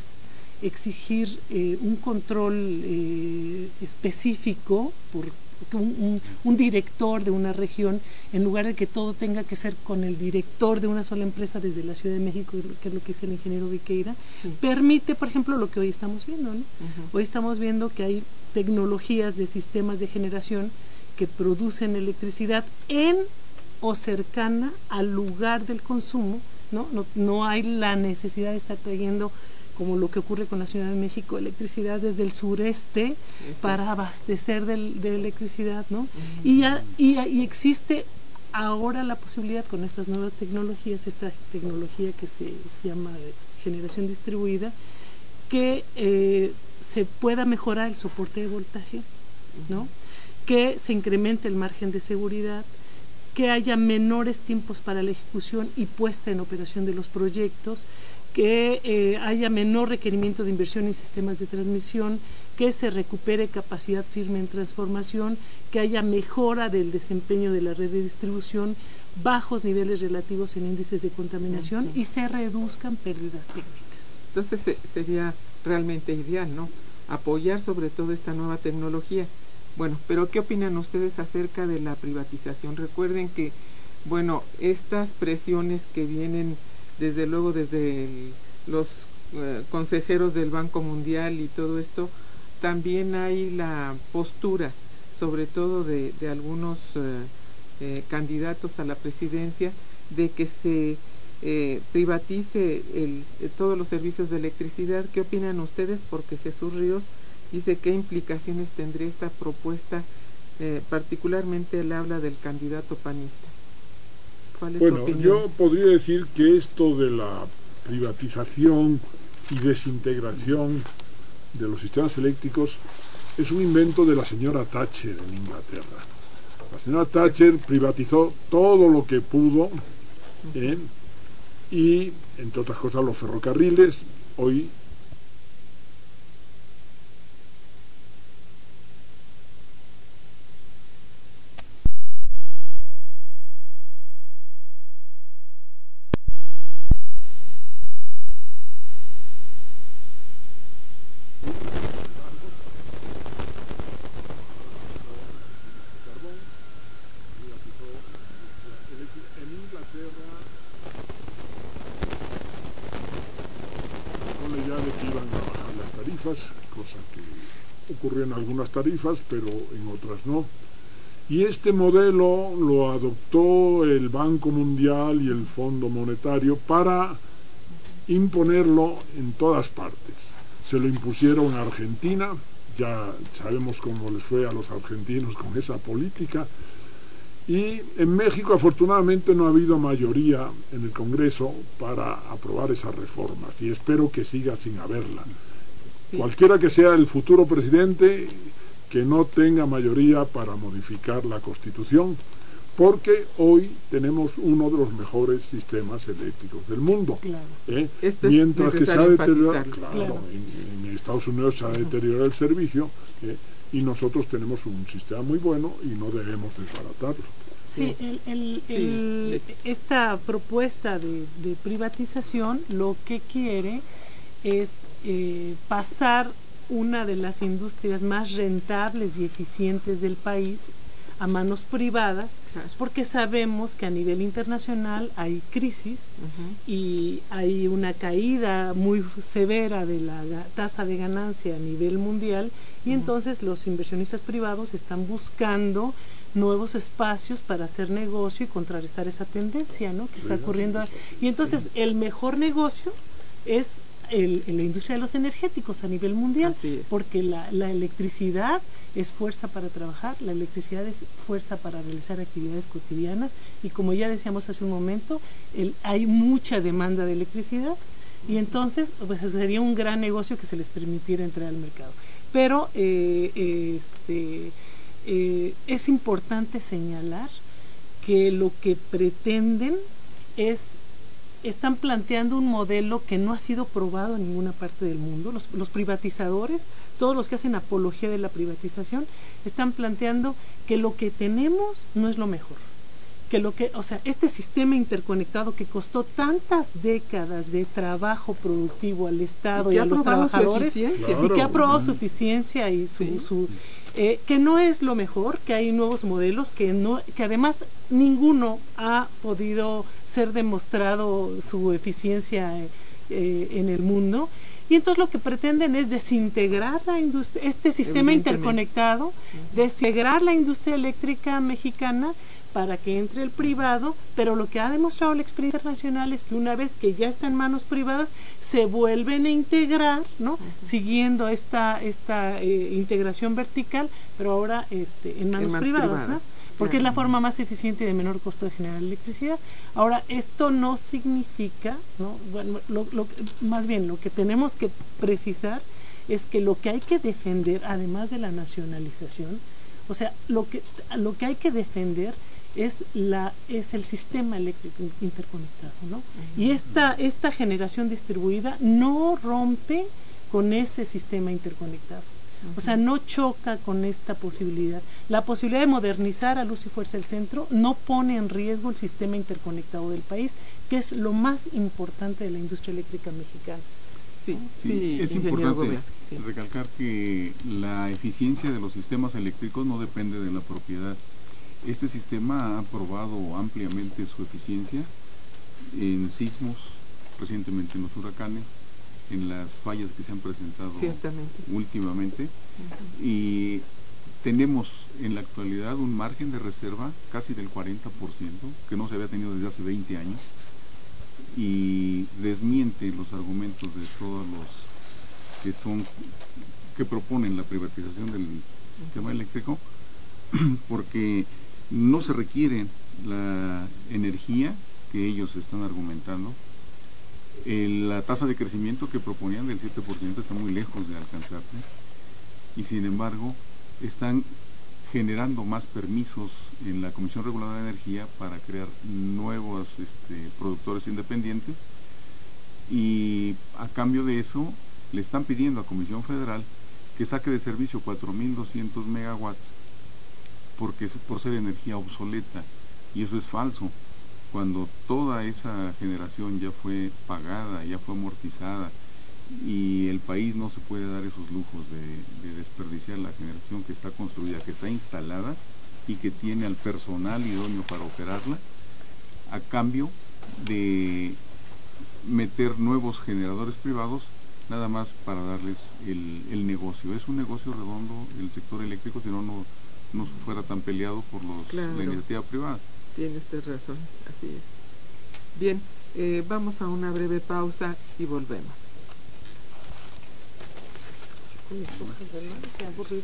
exigir eh, un control eh, específico por un, un, un director de una región, en lugar de que todo tenga que ser con el director de una sola empresa desde la Ciudad de México, que es lo que dice el ingeniero Viqueira, sí. permite, por ejemplo, lo que hoy estamos viendo, ¿no? Uh-huh. Hoy estamos viendo que hay tecnologías de sistemas de generación que producen electricidad en o cercana al lugar del consumo, ¿no? No, no hay la necesidad de estar trayendo, como lo que ocurre con la Ciudad de México, electricidad desde el sureste Eso. para abastecer de, de electricidad, ¿no? Uh-huh. y, a, y, a, y existe ahora la posibilidad con estas nuevas tecnologías, esta tecnología que se llama generación distribuida, que eh, se pueda mejorar el soporte de voltaje, ¿no? Uh-huh. Que se incremente el margen de seguridad, que haya menores tiempos para la ejecución y puesta en operación de los proyectos, que eh, haya menor requerimiento de inversión en sistemas de transmisión, que se recupere capacidad firme en transformación, que haya mejora del desempeño de la red de distribución, bajos niveles relativos en índices de contaminación uh-huh. y se reduzcan pérdidas técnicas. Entonces se, sería realmente ideal, ¿no? Apoyar sobre todo esta nueva tecnología. Bueno, pero ¿qué opinan ustedes acerca de la privatización? Recuerden que, bueno, estas presiones que vienen desde luego desde el, los eh, consejeros del Banco Mundial y todo esto, también hay la postura, sobre todo de, de algunos eh, eh, candidatos a la presidencia, de que se eh, privatice el, eh, todos los servicios de electricidad. ¿Qué opinan ustedes? Porque Jesús Ríos dice qué implicaciones tendría esta propuesta, eh, particularmente él habla del candidato panista. ¿Cuál es bueno, su opinión? Yo podría decir que esto de la privatización y desintegración de los sistemas eléctricos es un invento de la señora Thatcher en Inglaterra. La señora Thatcher privatizó todo lo que pudo ¿eh? y, entre otras cosas, los ferrocarriles. Hoy cosa que ocurrió en algunas tarifas, pero en otras no. Y este modelo lo adoptó el Banco Mundial y el Fondo Monetario para imponerlo en todas partes. Se lo impusieron a Argentina, ya sabemos cómo les fue a los argentinos con esa política. Y en México afortunadamente no ha habido mayoría en el Congreso para aprobar esas reformas y espero que siga sin haberla. Sí. Cualquiera que sea el futuro presidente, que no tenga mayoría para modificar la Constitución, porque hoy tenemos uno de los mejores sistemas eléctricos del mundo. Claro. ¿eh? Mientras que se ha deteriorado, claro, claro. En, en Estados Unidos se ha deteriorado el servicio, ¿eh? y nosotros tenemos un sistema muy bueno y no debemos desbaratarlo. Sí, el, el, sí. El, esta propuesta de, de privatización lo que quiere es eh, pasar una de las industrias más rentables y eficientes del país a manos privadas, claro. porque sabemos que a nivel internacional hay crisis uh-huh. y hay una caída muy severa de la tasa de ganancia a nivel mundial y uh-huh. entonces los inversionistas privados están buscando nuevos espacios para hacer negocio y contrarrestar esa tendencia, ¿no? que está ocurriendo. Y entonces el mejor negocio es el, la industria de los energéticos a nivel mundial, porque la, la electricidad es fuerza para trabajar, la electricidad es fuerza para realizar actividades cotidianas y como ya decíamos hace un momento, el, hay mucha demanda de electricidad y entonces pues sería un gran negocio que se les permitiera entrar al mercado. Pero eh, este, eh, es importante señalar que lo que pretenden es están planteando un modelo que no ha sido probado en ninguna parte del mundo. Los, los privatizadores, todos los que hacen apología de la privatización, están planteando que lo que tenemos no es lo mejor. Que lo que, o sea, este sistema interconectado que costó tantas décadas de trabajo productivo al Estado y, y a los trabajadores, claro, y que ha probado su eficiencia y su, sí. su eh, que no es lo mejor, que hay nuevos modelos, que no, que además ninguno ha podido ser demostrado su eficiencia eh, en el mundo, y entonces lo que pretenden es desintegrar la industria, este sistema interconectado, uh-huh. desintegrar la industria eléctrica mexicana para que entre el privado, pero lo que ha demostrado la experiencia internacional es que una vez que ya está en manos privadas, se vuelven a integrar, ¿no? Uh-huh. Siguiendo esta, esta eh, integración vertical, pero ahora este, en manos, en manos privadas, privadas, ¿no? Porque es la forma más eficiente y de menor costo de generar electricidad. Ahora, esto no significa, ¿no? Bueno, lo, lo, más bien lo que tenemos que precisar es que lo que hay que defender, además de la nacionalización, o sea, lo que, lo que hay que defender es, la, es el sistema eléctrico interconectado, ¿no? Uh-huh. Y esta, esta generación distribuida no rompe con ese sistema interconectado. O sea, no choca con esta posibilidad. La posibilidad de modernizar a luz y fuerza del centro no pone en riesgo el sistema interconectado del país, que es lo más importante de la industria eléctrica mexicana. Sí, sí, sí es importante sí. recalcar que la eficiencia de los sistemas eléctricos no depende de la propiedad. Este sistema ha probado ampliamente su eficiencia en sismos, recientemente en los huracanes, en las fallas que se han presentado últimamente, uh-huh. y tenemos en la actualidad un margen de reserva casi del cuarenta por ciento que no se había tenido desde hace veinte años y desmiente los argumentos de todos los que son que proponen la privatización del uh-huh. sistema eléctrico, porque no se requiere la energía que ellos están argumentando. El, la tasa de crecimiento que proponían del siete por ciento está muy lejos de alcanzarse y sin embargo están generando más permisos en la Comisión Reguladora de Energía para crear nuevos este, productores independientes y a cambio de eso le están pidiendo a Comisión Federal que saque de servicio cuatro mil doscientos megawatts porque por ser energía obsoleta, y eso es falso. Cuando toda esa generación ya fue pagada, ya fue amortizada y el país no se puede dar esos lujos de, de desperdiciar la generación que está construida, que está instalada y que tiene al personal idóneo para operarla, a cambio de meter nuevos generadores privados nada más para darles el, el negocio. Es un negocio redondo el sector eléctrico, si no, no, no fuera tan peleado por los, claro. la iniciativa privada. Tiene usted razón, así es. Bien, eh, vamos a una breve pausa y volvemos. Qué aburrido.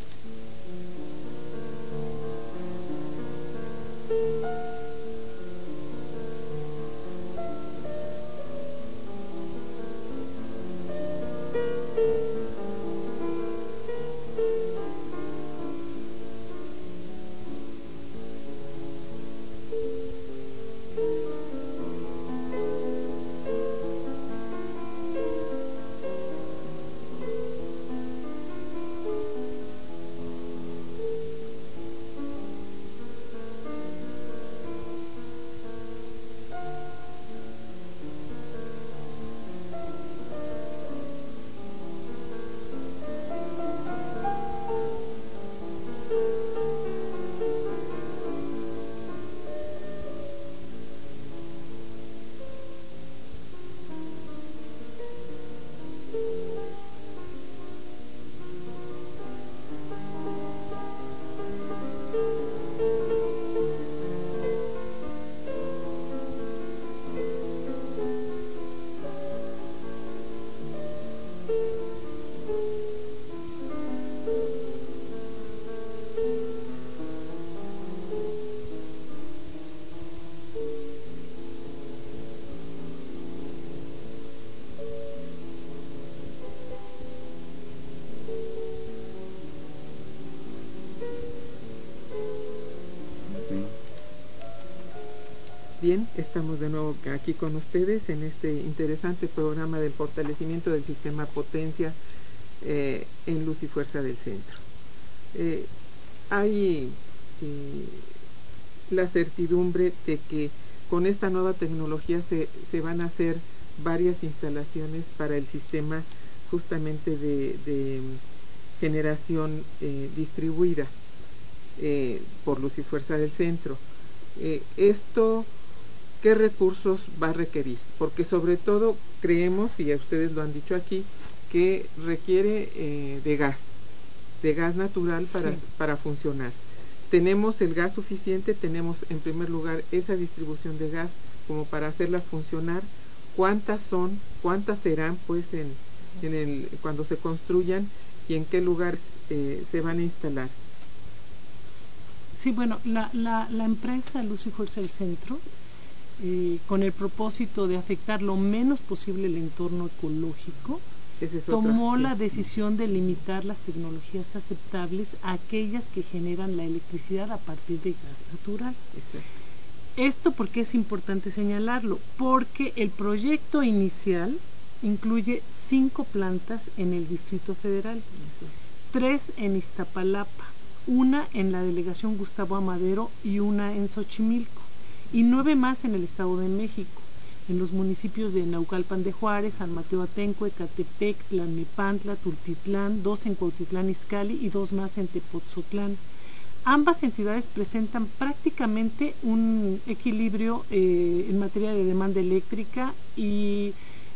Bien, estamos de nuevo aquí con ustedes en este interesante programa del fortalecimiento del sistema potencia eh, en luz y fuerza del centro. Eh, hay eh, la certidumbre de que con esta nueva tecnología se, se van a hacer varias instalaciones para el sistema justamente de, de generación eh, distribuida eh, por luz y fuerza del centro. Eh, esto ¿Qué recursos va a requerir? Porque sobre todo creemos, y ustedes lo han dicho aquí, que requiere eh, de gas, de gas natural para, sí. para funcionar. Tenemos el gas suficiente, tenemos en primer lugar esa distribución de gas como para hacerlas funcionar. ¿Cuántas son? ¿Cuántas serán pues en, en el, cuando se construyan y en qué lugares eh, se van a instalar? Sí, bueno, la, la, la empresa Luz y Fuerza del Centro, Eh, con el propósito de afectar lo menos posible el entorno ecológico, es tomó otra, sí. la decisión de limitar las tecnologías aceptables a aquellas que generan la electricidad a partir de gas natural. Exacto. Esto porque es importante señalarlo, porque el proyecto inicial incluye cinco plantas en el Distrito Federal, Exacto. tres en Iztapalapa, una en la delegación Gustavo Amadero y una en Xochimilco, y nueve más en el Estado de México, en los municipios de Naucalpan de Juárez, San Mateo Atenco, Ecatepec, Tlalnepantla, Tultitlán, dos en Cuautitlán Izcalli y dos más en Tepotzotlán. Ambas entidades presentan prácticamente un equilibrio eh, en materia de demanda eléctrica, y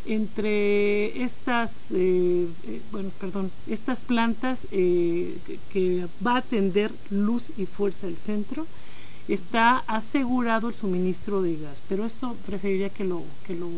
entre estas eh, eh, bueno, perdón, estas plantas eh, que, que va a atender Luz y Fuerza del Centro, está asegurado el suministro de gas, pero esto preferiría que lo que lo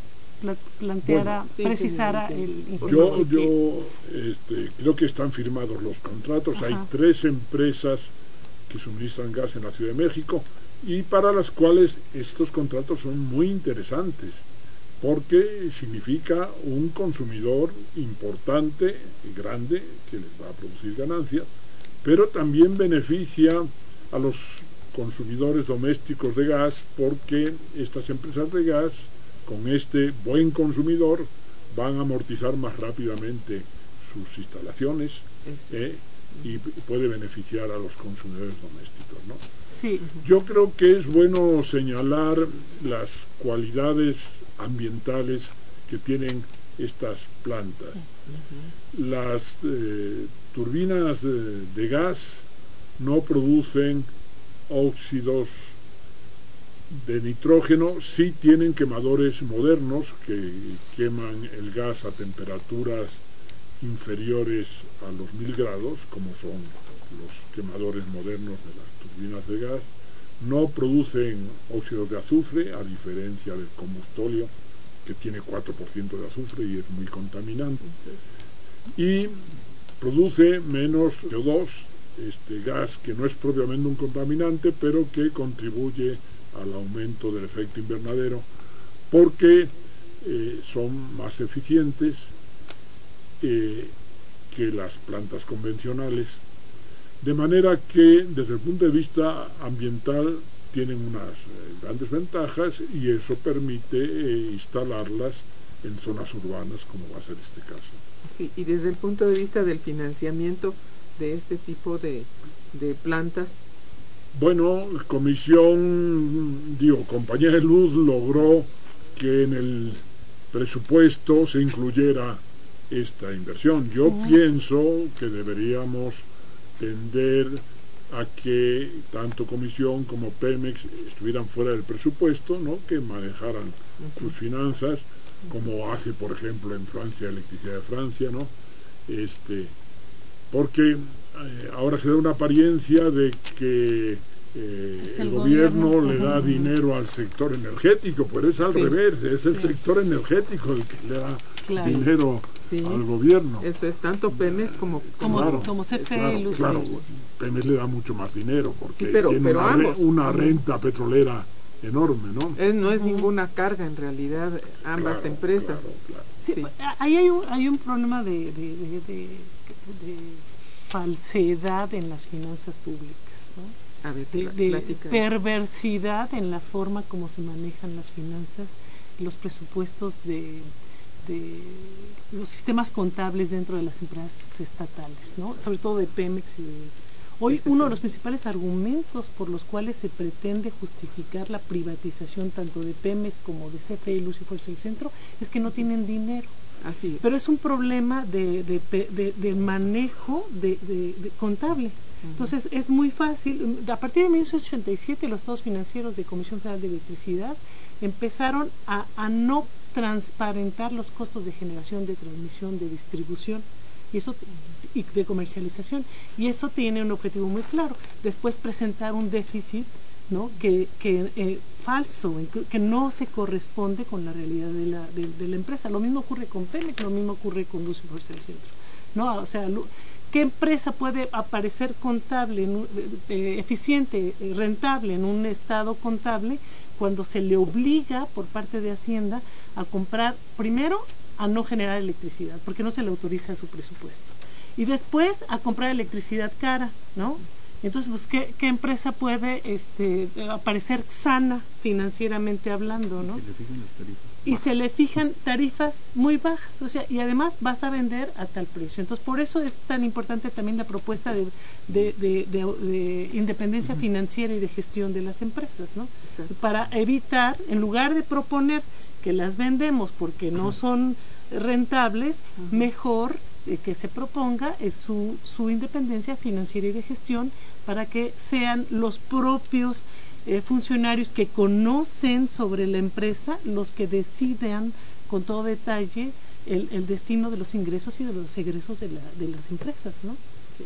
planteara, bueno, sí, precisara sí, sí, sí. el ingeniero. Yo, yo este, creo que están firmados los contratos. Ajá. Hay tres empresas que suministran gas en la Ciudad de México y para las cuales estos contratos son muy interesantes, porque significa un consumidor importante y grande que les va a producir ganancias, pero también beneficia a los consumidores domésticos de gas, porque estas empresas de gas con este buen consumidor van a amortizar más rápidamente sus instalaciones eh, y puede beneficiar a los consumidores domésticos, ¿no? Sí. Yo creo que es bueno señalar las cualidades ambientales que tienen estas plantas. Uh-huh. Las eh, turbinas de, de gas no producen óxidos de nitrógeno, sí tienen quemadores modernos que queman el gas a temperaturas inferiores a los mil grados, como son los quemadores modernos de las turbinas de gas. No producen óxidos de azufre, a diferencia del combustóleo, que tiene cuatro por ciento de azufre y es muy contaminante. y produce menos C O dos, este gas que no es propiamente un contaminante, pero que contribuye al aumento del efecto invernadero, porque eh, son más eficientes eh, que las plantas convencionales, de manera que desde el punto de vista ambiental tienen unas eh, grandes ventajas, y eso permite eh, instalarlas en zonas urbanas, como va a ser este caso. Sí, y desde el punto de vista del financiamiento de este tipo de, de plantas. Bueno, Comisión, digo, Compañía de Luz logró que en el presupuesto se incluyera esta inversión. Yo uh-huh. pienso que deberíamos tender a que tanto Comisión como Pemex estuvieran fuera del presupuesto, ¿no? Que manejaran uh-huh. sus finanzas, como hace, por ejemplo, en Francia, Electricidad de Francia, ¿no? Este, porque eh, ahora se da una apariencia de que eh, el, el gobierno, gobierno le da uh-huh. dinero al sector energético, pues es al sí. revés, es sí. el sector energético el que le da claro. dinero sí. al gobierno. Eso es tanto Pemex como como, claro, como C F E. Claro, claro, Pemex le da mucho más dinero porque sí, pero, tiene pero una, ambos, re, una renta petrolera enorme, ¿no? Es, no es uh-huh. ninguna carga en realidad ambas claro, empresas. Claro, claro. Sí, sí. Ahí hay un, hay un problema de, de, de, de, de falsedad en las finanzas públicas, ¿no? A ver, de, de perversidad en la forma como se manejan las finanzas, los presupuestos de, de los sistemas contables dentro de las empresas estatales, ¿no? Sobre todo de Pemex y de hoy uno de los principales argumentos por los cuales se pretende justificar la privatización tanto de Pemex como de C F E y Luz y Fuerza del Centro es que no tienen dinero. Así es. Pero es un problema de, de, de, de manejo de, de, de contable. Uh-huh. Entonces es muy fácil. A partir de mil novecientos ochenta y siete los estados financieros de Comisión Federal de Electricidad empezaron a, a no transparentar los costos de generación, de transmisión, de distribución y eso y de comercialización, y eso tiene un objetivo muy claro: después presentar un déficit, ¿no? que, que eh, falso, que no se corresponde con la realidad de la, de, de la empresa. Lo mismo ocurre con Pemex, lo mismo ocurre con Luz y Fuerza del Centro, ¿no? O sea, ¿qué empresa puede aparecer contable, en, eh, eficiente, eh, rentable en un estado contable cuando se le obliga por parte de Hacienda a comprar, primero, a no generar electricidad, porque no se le autoriza su presupuesto, y después a comprar electricidad cara, ¿no? Entonces, pues, ¿qué, qué empresa puede este, aparecer sana financieramente hablando, ¿no? Y se le fijan tarifas muy bajas, o sea, y además vas a vender a tal precio. Entonces, por eso es tan importante también la propuesta de, de, de, de, de independencia uh-huh. financiera y de gestión de las empresas, ¿no? Uh-huh. Para evitar, en lugar de proponer que las vendemos porque no son rentables, uh-huh. mejor eh, que se proponga eh, su, su independencia financiera y de gestión, para que sean los propios eh, funcionarios que conocen sobre la empresa los que decidan con todo detalle el, el destino de los ingresos y de los egresos de, la, de las empresas, ¿no?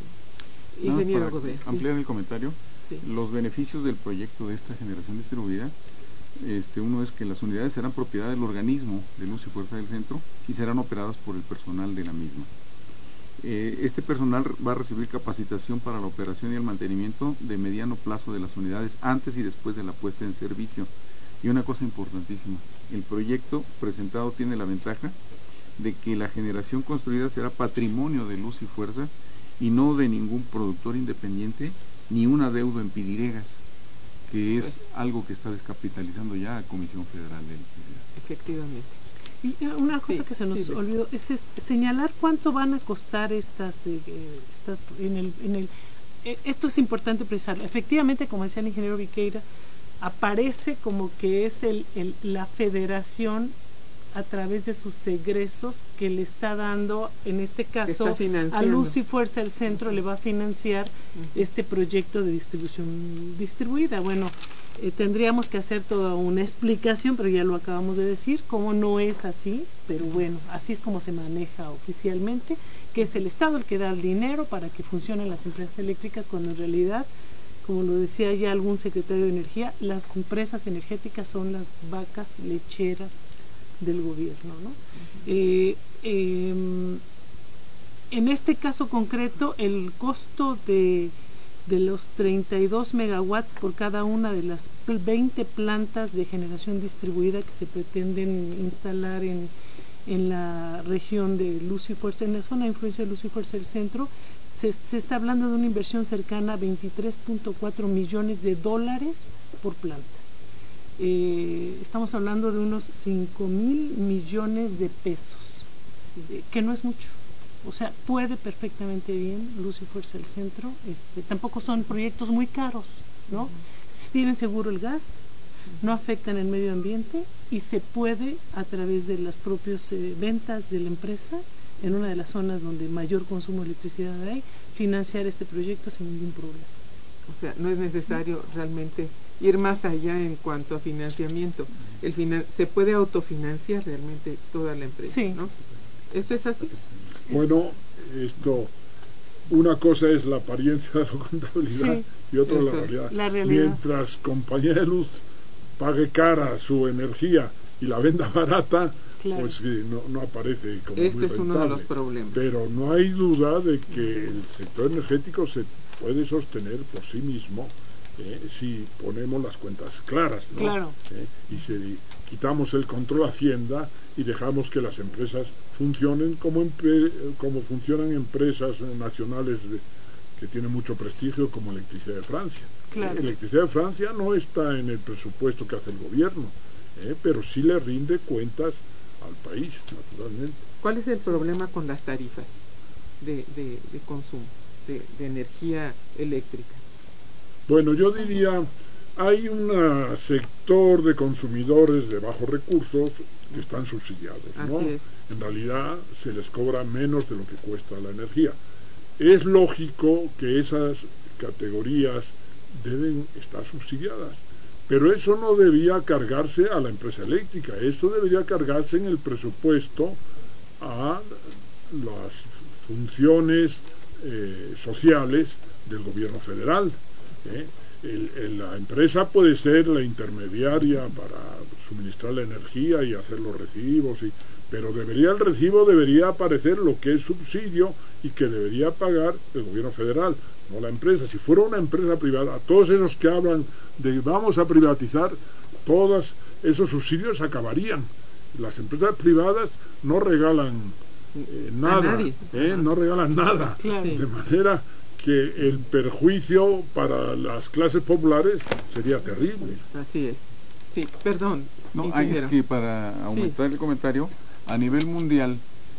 Sí. Ingeniero no, Gobea. Ampliar el comentario, sí. Los beneficios del proyecto de esta generación distribuida, Este, uno es que las unidades serán propiedad del organismo de Luz y Fuerza del Centro y serán operadas por el personal de la misma. Eh, este personal va a recibir capacitación para la operación y el mantenimiento de mediano plazo de las unidades antes y después de la puesta en servicio. Y una cosa importantísima, el proyecto presentado tiene la ventaja de que la generación construida será patrimonio de Luz y Fuerza y no de ningún productor independiente ni un adeudo en pidiregas, que es algo que está descapitalizando ya a Comisión Federal de Electricidad. Efectivamente. Y una cosa sí, que se nos sí, olvidó es, es señalar cuánto van a costar estas, eh, estas en el, en el eh, esto es importante precisarlo. Efectivamente, como decía el ingeniero Viqueira, aparece como que es el, el la federación a través de sus egresos que le está dando, en este caso a Luz y Fuerza del Centro, uh-huh. le va a financiar uh-huh. este proyecto de distribución distribuida. Bueno, eh, tendríamos que hacer toda una explicación, pero ya lo acabamos de decir, cómo no es así, pero bueno, así es como se maneja oficialmente, que es el Estado el que da el dinero para que funcionen las empresas eléctricas, cuando en realidad, como lo decía ya algún secretario de Energía, las empresas energéticas son las vacas lecheras del gobierno, ¿no? Uh-huh. eh, eh, en este caso concreto, el costo de, de los treinta y dos megawatts por cada una de las veinte plantas de generación distribuida que se pretenden instalar en, en la región de Luz y Fuerza, en la zona de influencia de Luz y Fuerza del Centro, se, se está hablando de una inversión cercana a veintitrés punto cuatro millones de dólares por planta. Eh, estamos hablando de unos cinco mil millones de pesos, de, que no es mucho. O sea, puede perfectamente bien Luz y Fuerza del Centro. Este, tampoco son proyectos muy caros, ¿no? Tienen seguro el gas, no afectan el medio ambiente y se puede, a través de las propias eh, ventas de la empresa, en una de las zonas donde mayor consumo de electricidad hay, financiar este proyecto sin ningún problema. O sea, no es necesario realmente ir más allá en cuanto a financiamiento. El finan se puede autofinanciar realmente toda la empresa, sí. ¿No? ¿Esto es así? Bueno, esto, una cosa es la apariencia de la contabilidad, sí, y otra la realidad. la realidad. Mientras Compañía de Luz pague cara su energía y la venda barata, claro, pues sí, no, no aparece como este muy es rentable. Uno de los problemas. Pero no hay duda de que el sector energético se puede sostener por sí mismo, eh, si ponemos las cuentas claras, ¿no? Claro. Eh, y se quitamos el control Hacienda y dejamos que las empresas funcionen como, como funcionan empresas nacionales de, que tienen mucho prestigio, como Electricidad de Francia. Claro. Eh, Electricidad de Francia no está en el presupuesto que hace el gobierno, eh, pero sí le rinde cuentas al país, naturalmente. ¿Cuál es el problema con las tarifas de, de, de consumo de, de energía eléctrica? Bueno, yo diría, hay un sector de consumidores de bajos recursos que están subsidiados, ¿no? Así es. En realidad se les cobra menos de lo que cuesta la energía. Es lógico que esas categorías deben estar subsidiadas, pero eso no debía cargarse a la empresa eléctrica, esto debería cargarse en el presupuesto a las funciones eh, sociales del gobierno federal. ¿eh? El, el, la empresa puede ser la intermediaria para suministrar la energía y hacer los recibos, y, pero debería el recibo debería aparecer lo que es subsidio y que debería pagar el gobierno federal, no la empresa. Si fuera una empresa privada, todos esos que hablan de vamos a privatizar, todos esos subsidios acabarían. Las empresas privadas no regalan eh, nada, ¿eh? no regalan nada, claro. De manera que el perjuicio para las clases populares sería terrible. Así es. Sí, perdón. No, hay, es que para aumentar sí. el comentario, a nivel mundial,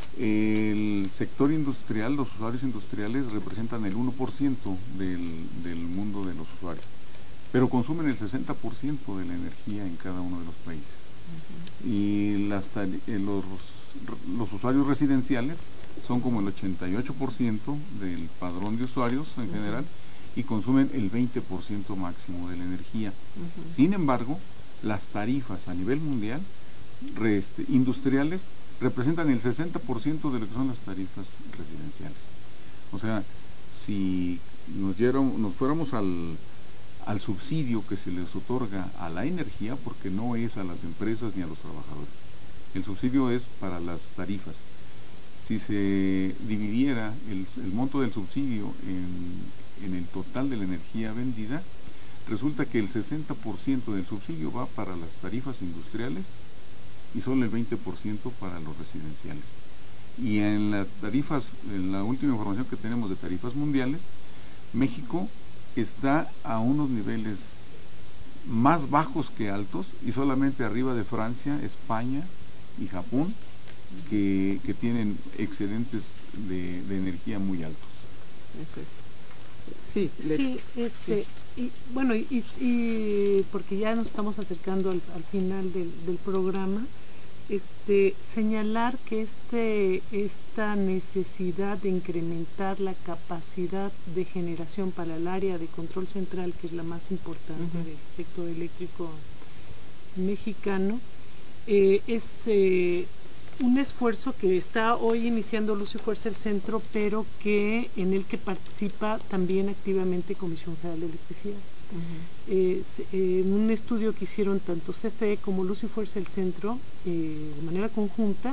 el sector industrial, los usuarios industriales representan el uno por ciento del, del mundo de los usuarios, pero consumen el sesenta por ciento de la energía en cada uno de los países. Uh-huh. Y las, los, los usuarios residenciales son como el ochenta y ocho por ciento del padrón de usuarios en uh-huh. general, y consumen el veinte por ciento máximo de la energía. Uh-huh. Sin embargo, las tarifas a nivel mundial este, industriales representan el sesenta por ciento de lo que son las tarifas residenciales. O sea, si nos, dieron, nos fuéramos al, al subsidio que se les otorga a la energía, porque no es a las empresas ni a los trabajadores, el subsidio es para las tarifas. Si se dividiera el, el monto del subsidio en, en el total de la energía vendida, resulta que el sesenta por ciento del subsidio va para las tarifas industriales y solo el veinte por ciento para los residenciales. Y en las tarifas, en la última información que tenemos de tarifas mundiales, México está a unos niveles más bajos que altos, y solamente arriba de Francia, España y Japón, que, que tienen excedentes de, de energía muy altos. Eso es. Sí, sí, este, y bueno, y, y porque ya nos estamos acercando al, al final del, del programa, este, señalar que este, esta necesidad de incrementar la capacidad de generación para el área de control central, que es la más importante uh-huh. del sector eléctrico mexicano, eh, es eh, un esfuerzo que está hoy iniciando Luz y Fuerza del Centro, pero que en el que participa también activamente Comisión Federal de Electricidad. Uh-huh. eh, eh, en un estudio que hicieron tanto C F E como Luz y Fuerza del Centro, eh, de manera conjunta,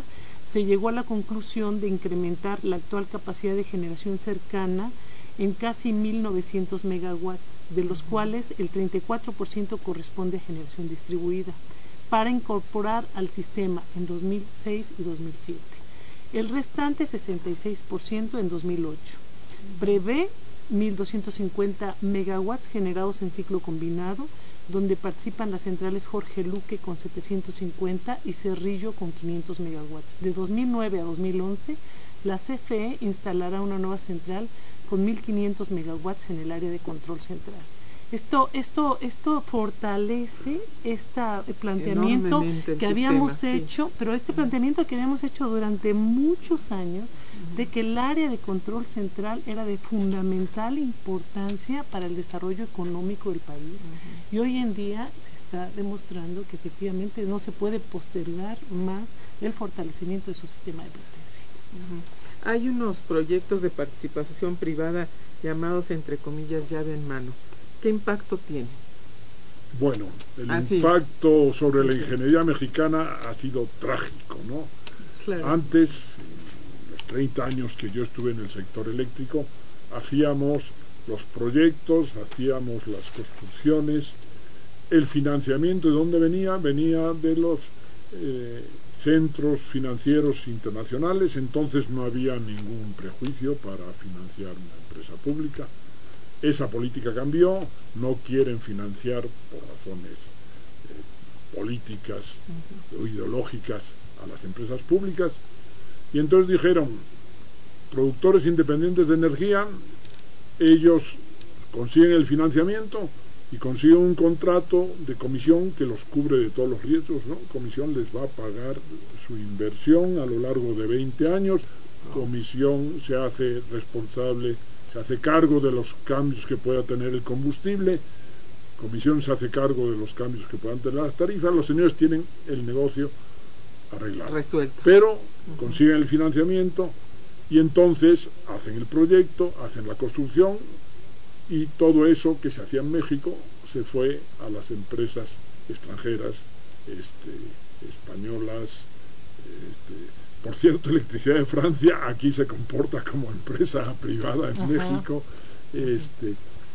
se llegó a la conclusión de incrementar la actual capacidad de generación cercana en casi mil novecientos megawatts, de los cuales el treinta y cuatro por ciento corresponde a generación distribuida, para incorporar al sistema en dos mil seis y dos mil siete. El restante sesenta y seis por ciento en dos mil ocho. Prevé mil doscientos cincuenta megawatts generados en ciclo combinado, donde participan las centrales Jorge Luque con setecientos cincuenta y Cerrillo con quinientos megawatts. De dos mil nueve a dos mil once, la C F E instalará una nueva central con mil quinientos megawatts en el área de control central. Esto, esto, esto fortalece este planteamiento que habíamos sistema, hecho, sí. pero este planteamiento que habíamos hecho durante muchos años, uh-huh. de que el área de control central era de fundamental importancia para el desarrollo económico del país. Uh-huh. Y hoy en día se está demostrando que efectivamente no se puede postergar más el fortalecimiento de su sistema de potencia. Uh-huh. Hay unos proyectos de participación privada llamados, entre comillas, llave en mano. ¿Qué impacto tiene? Bueno, el ah, impacto sí. sobre la sí. ingeniería mexicana ha sido trágico, ¿no? Claro. Antes, los treinta años que yo estuve en el sector eléctrico, hacíamos los proyectos, hacíamos las construcciones, el financiamiento, ¿de dónde venía? Venía de los eh, centros financieros internacionales, entonces no había ningún prejuicio para financiar una empresa pública. Esa política cambió, no quieren financiar por razones eh, políticas o ideológicas a las empresas públicas, y entonces dijeron, productores independientes de energía, ellos consiguen el financiamiento y consiguen un contrato de comisión que los cubre de todos los riesgos, ¿no? Comisión les va a pagar su inversión a lo largo de veinte años, comisión se hace responsable, se hace cargo de los cambios que pueda tener el combustible, comisión se hace cargo de los cambios que puedan tener las tarifas, los señores tienen el negocio arreglado. Resuelto. Pero uh-huh. consiguen el financiamiento y entonces hacen el proyecto, hacen la construcción, y todo eso que se hacía en México se fue a las empresas extranjeras, este, españolas. Este, por cierto, Electricidad de Francia aquí se comporta como empresa privada en Ajá. México, este,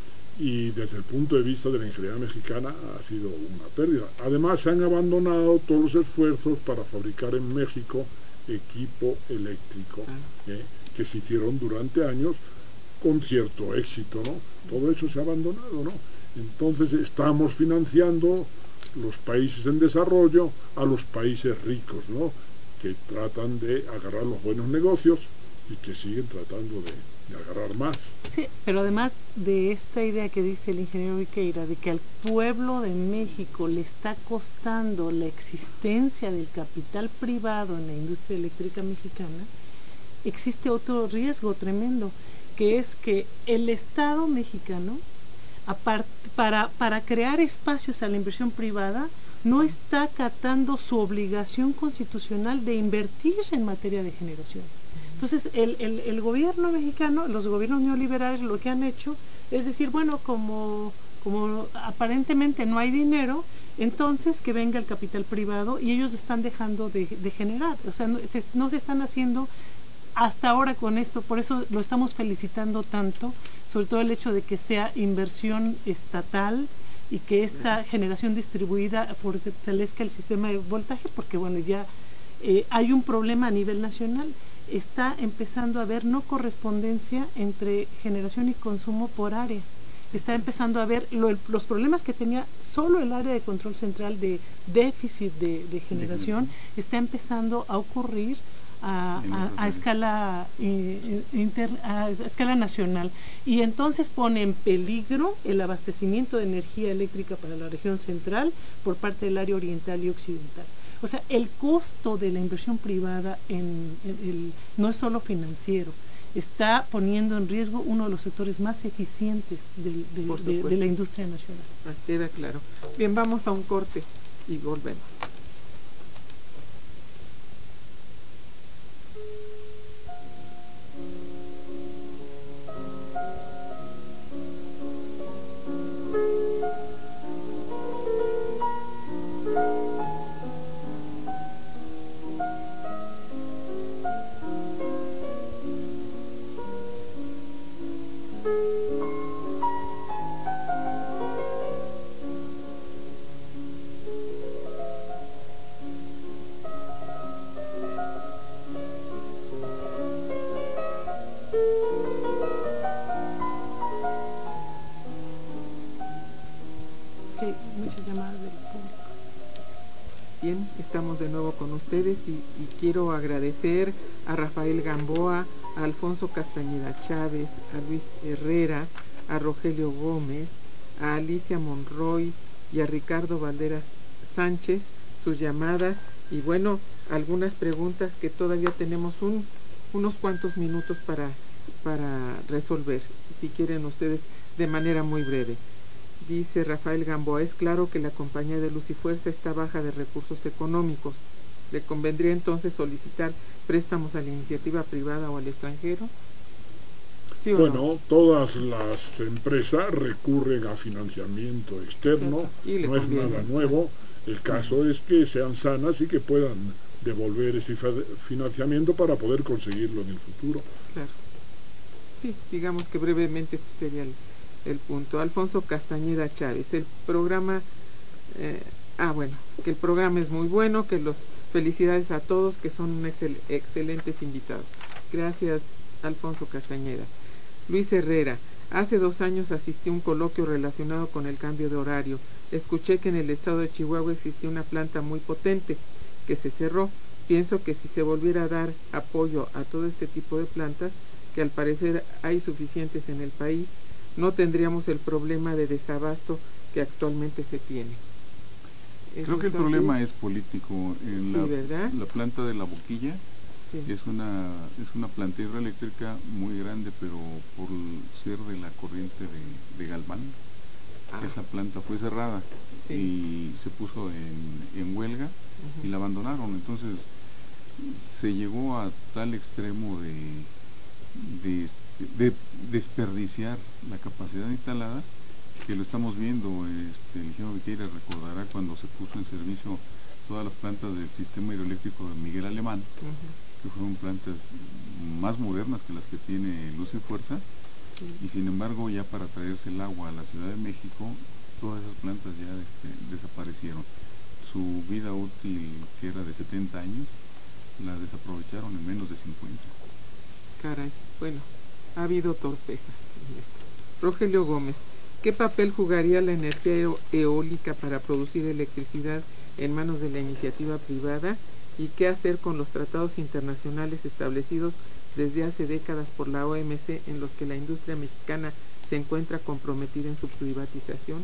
y desde el punto de vista de la ingeniería mexicana ha sido una pérdida. Además, se han abandonado todos los esfuerzos para fabricar en México equipo eléctrico, ¿eh? que se hicieron durante años con cierto éxito, ¿no? Todo eso se ha abandonado, ¿no? Entonces estamos financiando los países en desarrollo a los países ricos, ¿no? Que tratan de agarrar los buenos negocios y que siguen tratando de, de agarrar más. Sí, pero además de esta idea que dice el ingeniero Viqueira, de que al pueblo de México le está costando la existencia del capital privado en la industria eléctrica mexicana, existe otro riesgo tremendo, que es que el Estado mexicano, apart, para, para crear espacios a la inversión privada, no está acatando su obligación constitucional de invertir en materia de generación. Entonces, el, el, el gobierno mexicano, los gobiernos neoliberales, lo que han hecho es decir, bueno, como, como aparentemente no hay dinero, entonces que venga el capital privado, y ellos están dejando de, de generar. O sea, no se, no se están haciendo hasta ahora con esto, por eso lo estamos felicitando tanto, sobre todo el hecho de que sea inversión estatal y que esta generación distribuida fortalezca el sistema de voltaje, porque bueno, ya eh, hay un problema a nivel nacional, está empezando a haber no correspondencia entre generación y consumo por área, está empezando a haber lo, los problemas que tenía solo el área de control central de déficit de, de generación, está empezando a ocurrir A, a, a escala eh, inter, a escala nacional, y entonces pone en peligro el abastecimiento de energía eléctrica para la región central por parte del área oriental y occidental. O sea, el costo de la inversión privada en, en el, no es solo financiero, está poniendo en riesgo uno de los sectores más eficientes del, del, de, de la industria nacional. Ah, queda claro. Bien, vamos a un corte y volvemos. Sí, muchas llamadas del público. Bien, estamos de nuevo con ustedes y, y quiero agradecer a Rafael Gamboa, a Alfonso Castañeda Chávez, a Luis Herrera, a Rogelio Gómez, a Alicia Monroy y a Ricardo Valderas Sánchez sus llamadas y bueno, algunas preguntas que todavía tenemos un, unos cuantos minutos para, para resolver, si quieren ustedes de manera muy breve. Dice Rafael Gamboa, es claro que la compañía de Luz y Fuerza está baja de recursos económicos. ¿Le convendría entonces solicitar préstamos a la iniciativa privada o al extranjero? ¿Sí o bueno, no? Todas las empresas recurren a financiamiento externo, no es nada nuevo. El caso uh-huh. es que sean sanas y que puedan devolver ese financiamiento para poder conseguirlo en el futuro. Claro. Sí, digamos que brevemente este sería el... el punto. Alfonso Castañeda Chávez, el programa, eh, ah bueno, que el programa es muy bueno, que los felicidades a todos, que son excel, excelentes invitados. Gracias, Alfonso Castañeda. Luis Herrera, hace dos años asistí a un coloquio relacionado con el cambio de horario. Escuché que en el estado de Chihuahua existía una planta muy potente que se cerró. Pienso que si se volviera a dar apoyo a todo este tipo de plantas, que al parecer hay suficientes en el país, no tendríamos el problema de desabasto que actualmente se tiene. Creo que el problema es político. En sí, la, ¿verdad? La planta de La Boquilla sí. es una es una planta hidroeléctrica muy grande, pero por ser de la corriente de, de Galván, ah. esa planta fue cerrada sí. y se puso en, en huelga uh-huh. y la abandonaron. Entonces se llegó a tal extremo de, de de desperdiciar la capacidad instalada, que lo estamos viendo. Este, el ingeniero Viqueira recordará cuando se puso en servicio todas las plantas del sistema hidroeléctrico de Miguel Alemán, uh-huh. que fueron plantas más modernas que las que tiene Luz y Fuerza, uh-huh. y sin embargo ya para traerse el agua a la Ciudad de México, todas esas plantas ya este, desaparecieron. Su vida útil, que era de setenta años, la desaprovecharon en menos de cincuenta. Caray, bueno, ha habido torpezas en esto. Rogelio Gómez, ¿qué papel jugaría la energía eólica para producir electricidad en manos de la iniciativa privada? ¿Y qué hacer con los tratados internacionales establecidos desde hace décadas por la O M C en los que la industria mexicana se encuentra comprometida en su privatización?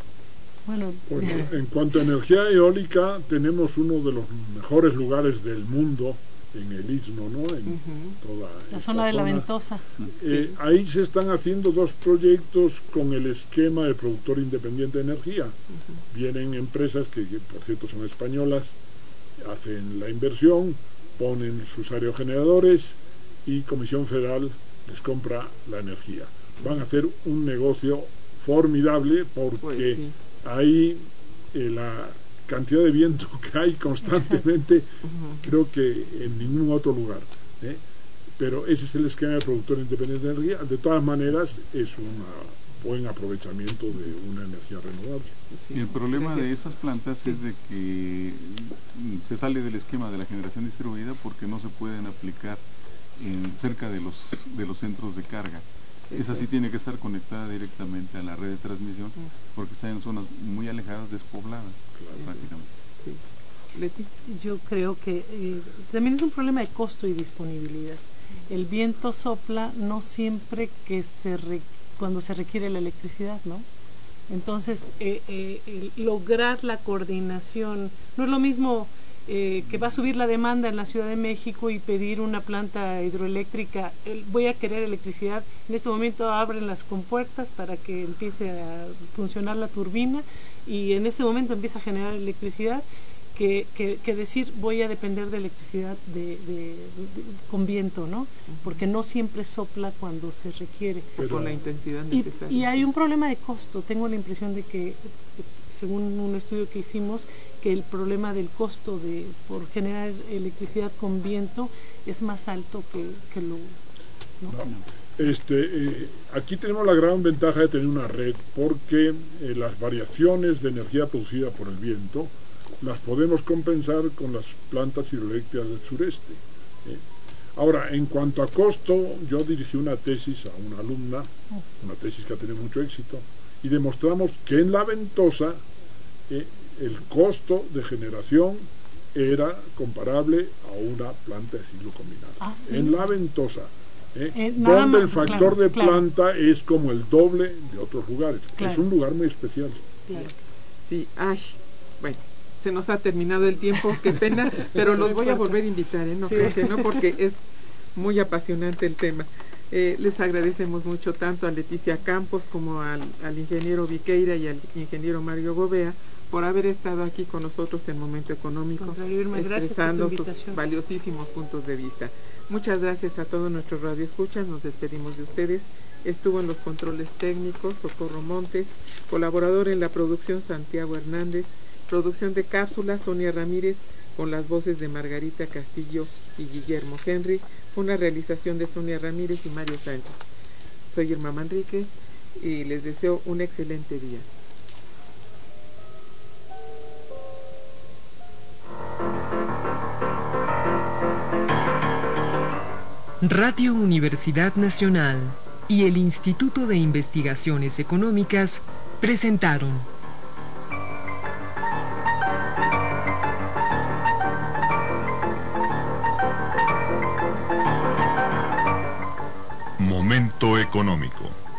Bueno, bueno en cuanto a energía eólica, tenemos uno de los mejores lugares del mundo en el Istmo, ¿no? En uh-huh. toda la zona de la Ventosa. Eh, sí. Ahí se están haciendo dos proyectos con el esquema de productor independiente de energía. Uh-huh. Vienen empresas que, que, por cierto, son españolas, hacen la inversión, ponen sus aerogeneradores y Comisión Federal les compra la energía. Van a hacer un negocio formidable porque pues sí. ahí eh, la cantidad de viento que hay constantemente, uh-huh. creo que en ningún otro lugar, ¿eh? Pero ese es el esquema de productor independiente de energía. De todas maneras es un buen aprovechamiento de una energía renovable. Sí. El problema de esas plantas sí. es de que se sale del esquema de la generación distribuida porque no se pueden aplicar en, cerca de los de los centros de carga. Esa sí tiene que estar conectada directamente a la red de transmisión porque está en zonas muy alejadas, despobladas, claro. prácticamente. Sí. Leti. Yo creo que eh, también es un problema de costo y disponibilidad. El viento sopla no siempre que se re, cuando se requiere la electricidad, ¿no? Entonces, eh, eh, lograr la coordinación, no es lo mismo Eh, que va a subir la demanda en la Ciudad de México y pedir una planta hidroeléctrica, eh, voy a querer electricidad, en este momento abren las compuertas para que empiece a funcionar la turbina y en ese momento empieza a generar electricidad, que, que, que decir voy a depender de electricidad de, de, de, con viento, ¿no? Porque no siempre sopla cuando se requiere. Pero con la intensidad necesaria. Y, y hay un problema de costo, tengo la impresión de que, según un estudio que hicimos, que el problema del costo de por generar electricidad con viento es más alto que, que lo... ¿no? No. Este, eh, aquí tenemos la gran ventaja de tener una red porque eh, las variaciones de energía producida por el viento las podemos compensar con las plantas hidroeléctricas del sureste. ¿eh? Ahora, en cuanto a costo, yo dirigí una tesis a una alumna, una tesis que ha tenido mucho éxito, y demostramos que en la Ventosa eh, el costo de generación era comparable a una planta de ciclo combinado. Ah, ¿sí? En la Ventosa, eh, Eh, nada donde más, el factor claro, de claro. planta es como el doble de otros lugares. Claro. Es un lugar muy especial. Claro. Sí, ay, bueno, se nos ha terminado el tiempo, qué pena, pero los voy a volver a invitar, ¿eh? No Sí. creo que no, porque es muy apasionante el tema. Eh, les agradecemos mucho tanto a Leticia Campos como al, al ingeniero Viqueira y al ingeniero Mario Gobea por haber estado aquí con nosotros en Momento Económico, Contrario, Irma, gracias por tu expresando sus invitación. valiosísimos puntos de vista. Muchas gracias a todos nuestros radioescuchas, nos despedimos de ustedes. Estuvo en los controles técnicos Socorro Montes, colaborador en la producción Santiago Hernández, producción de cápsulas Sonia Ramírez, con las voces de Margarita Castillo y Guillermo Henry, una realización de Sonia Ramírez y Mario Sánchez. Soy Irma Manrique y les deseo un excelente día. Radio Universidad Nacional y el Instituto de Investigaciones Económicas presentaron Momento Económico.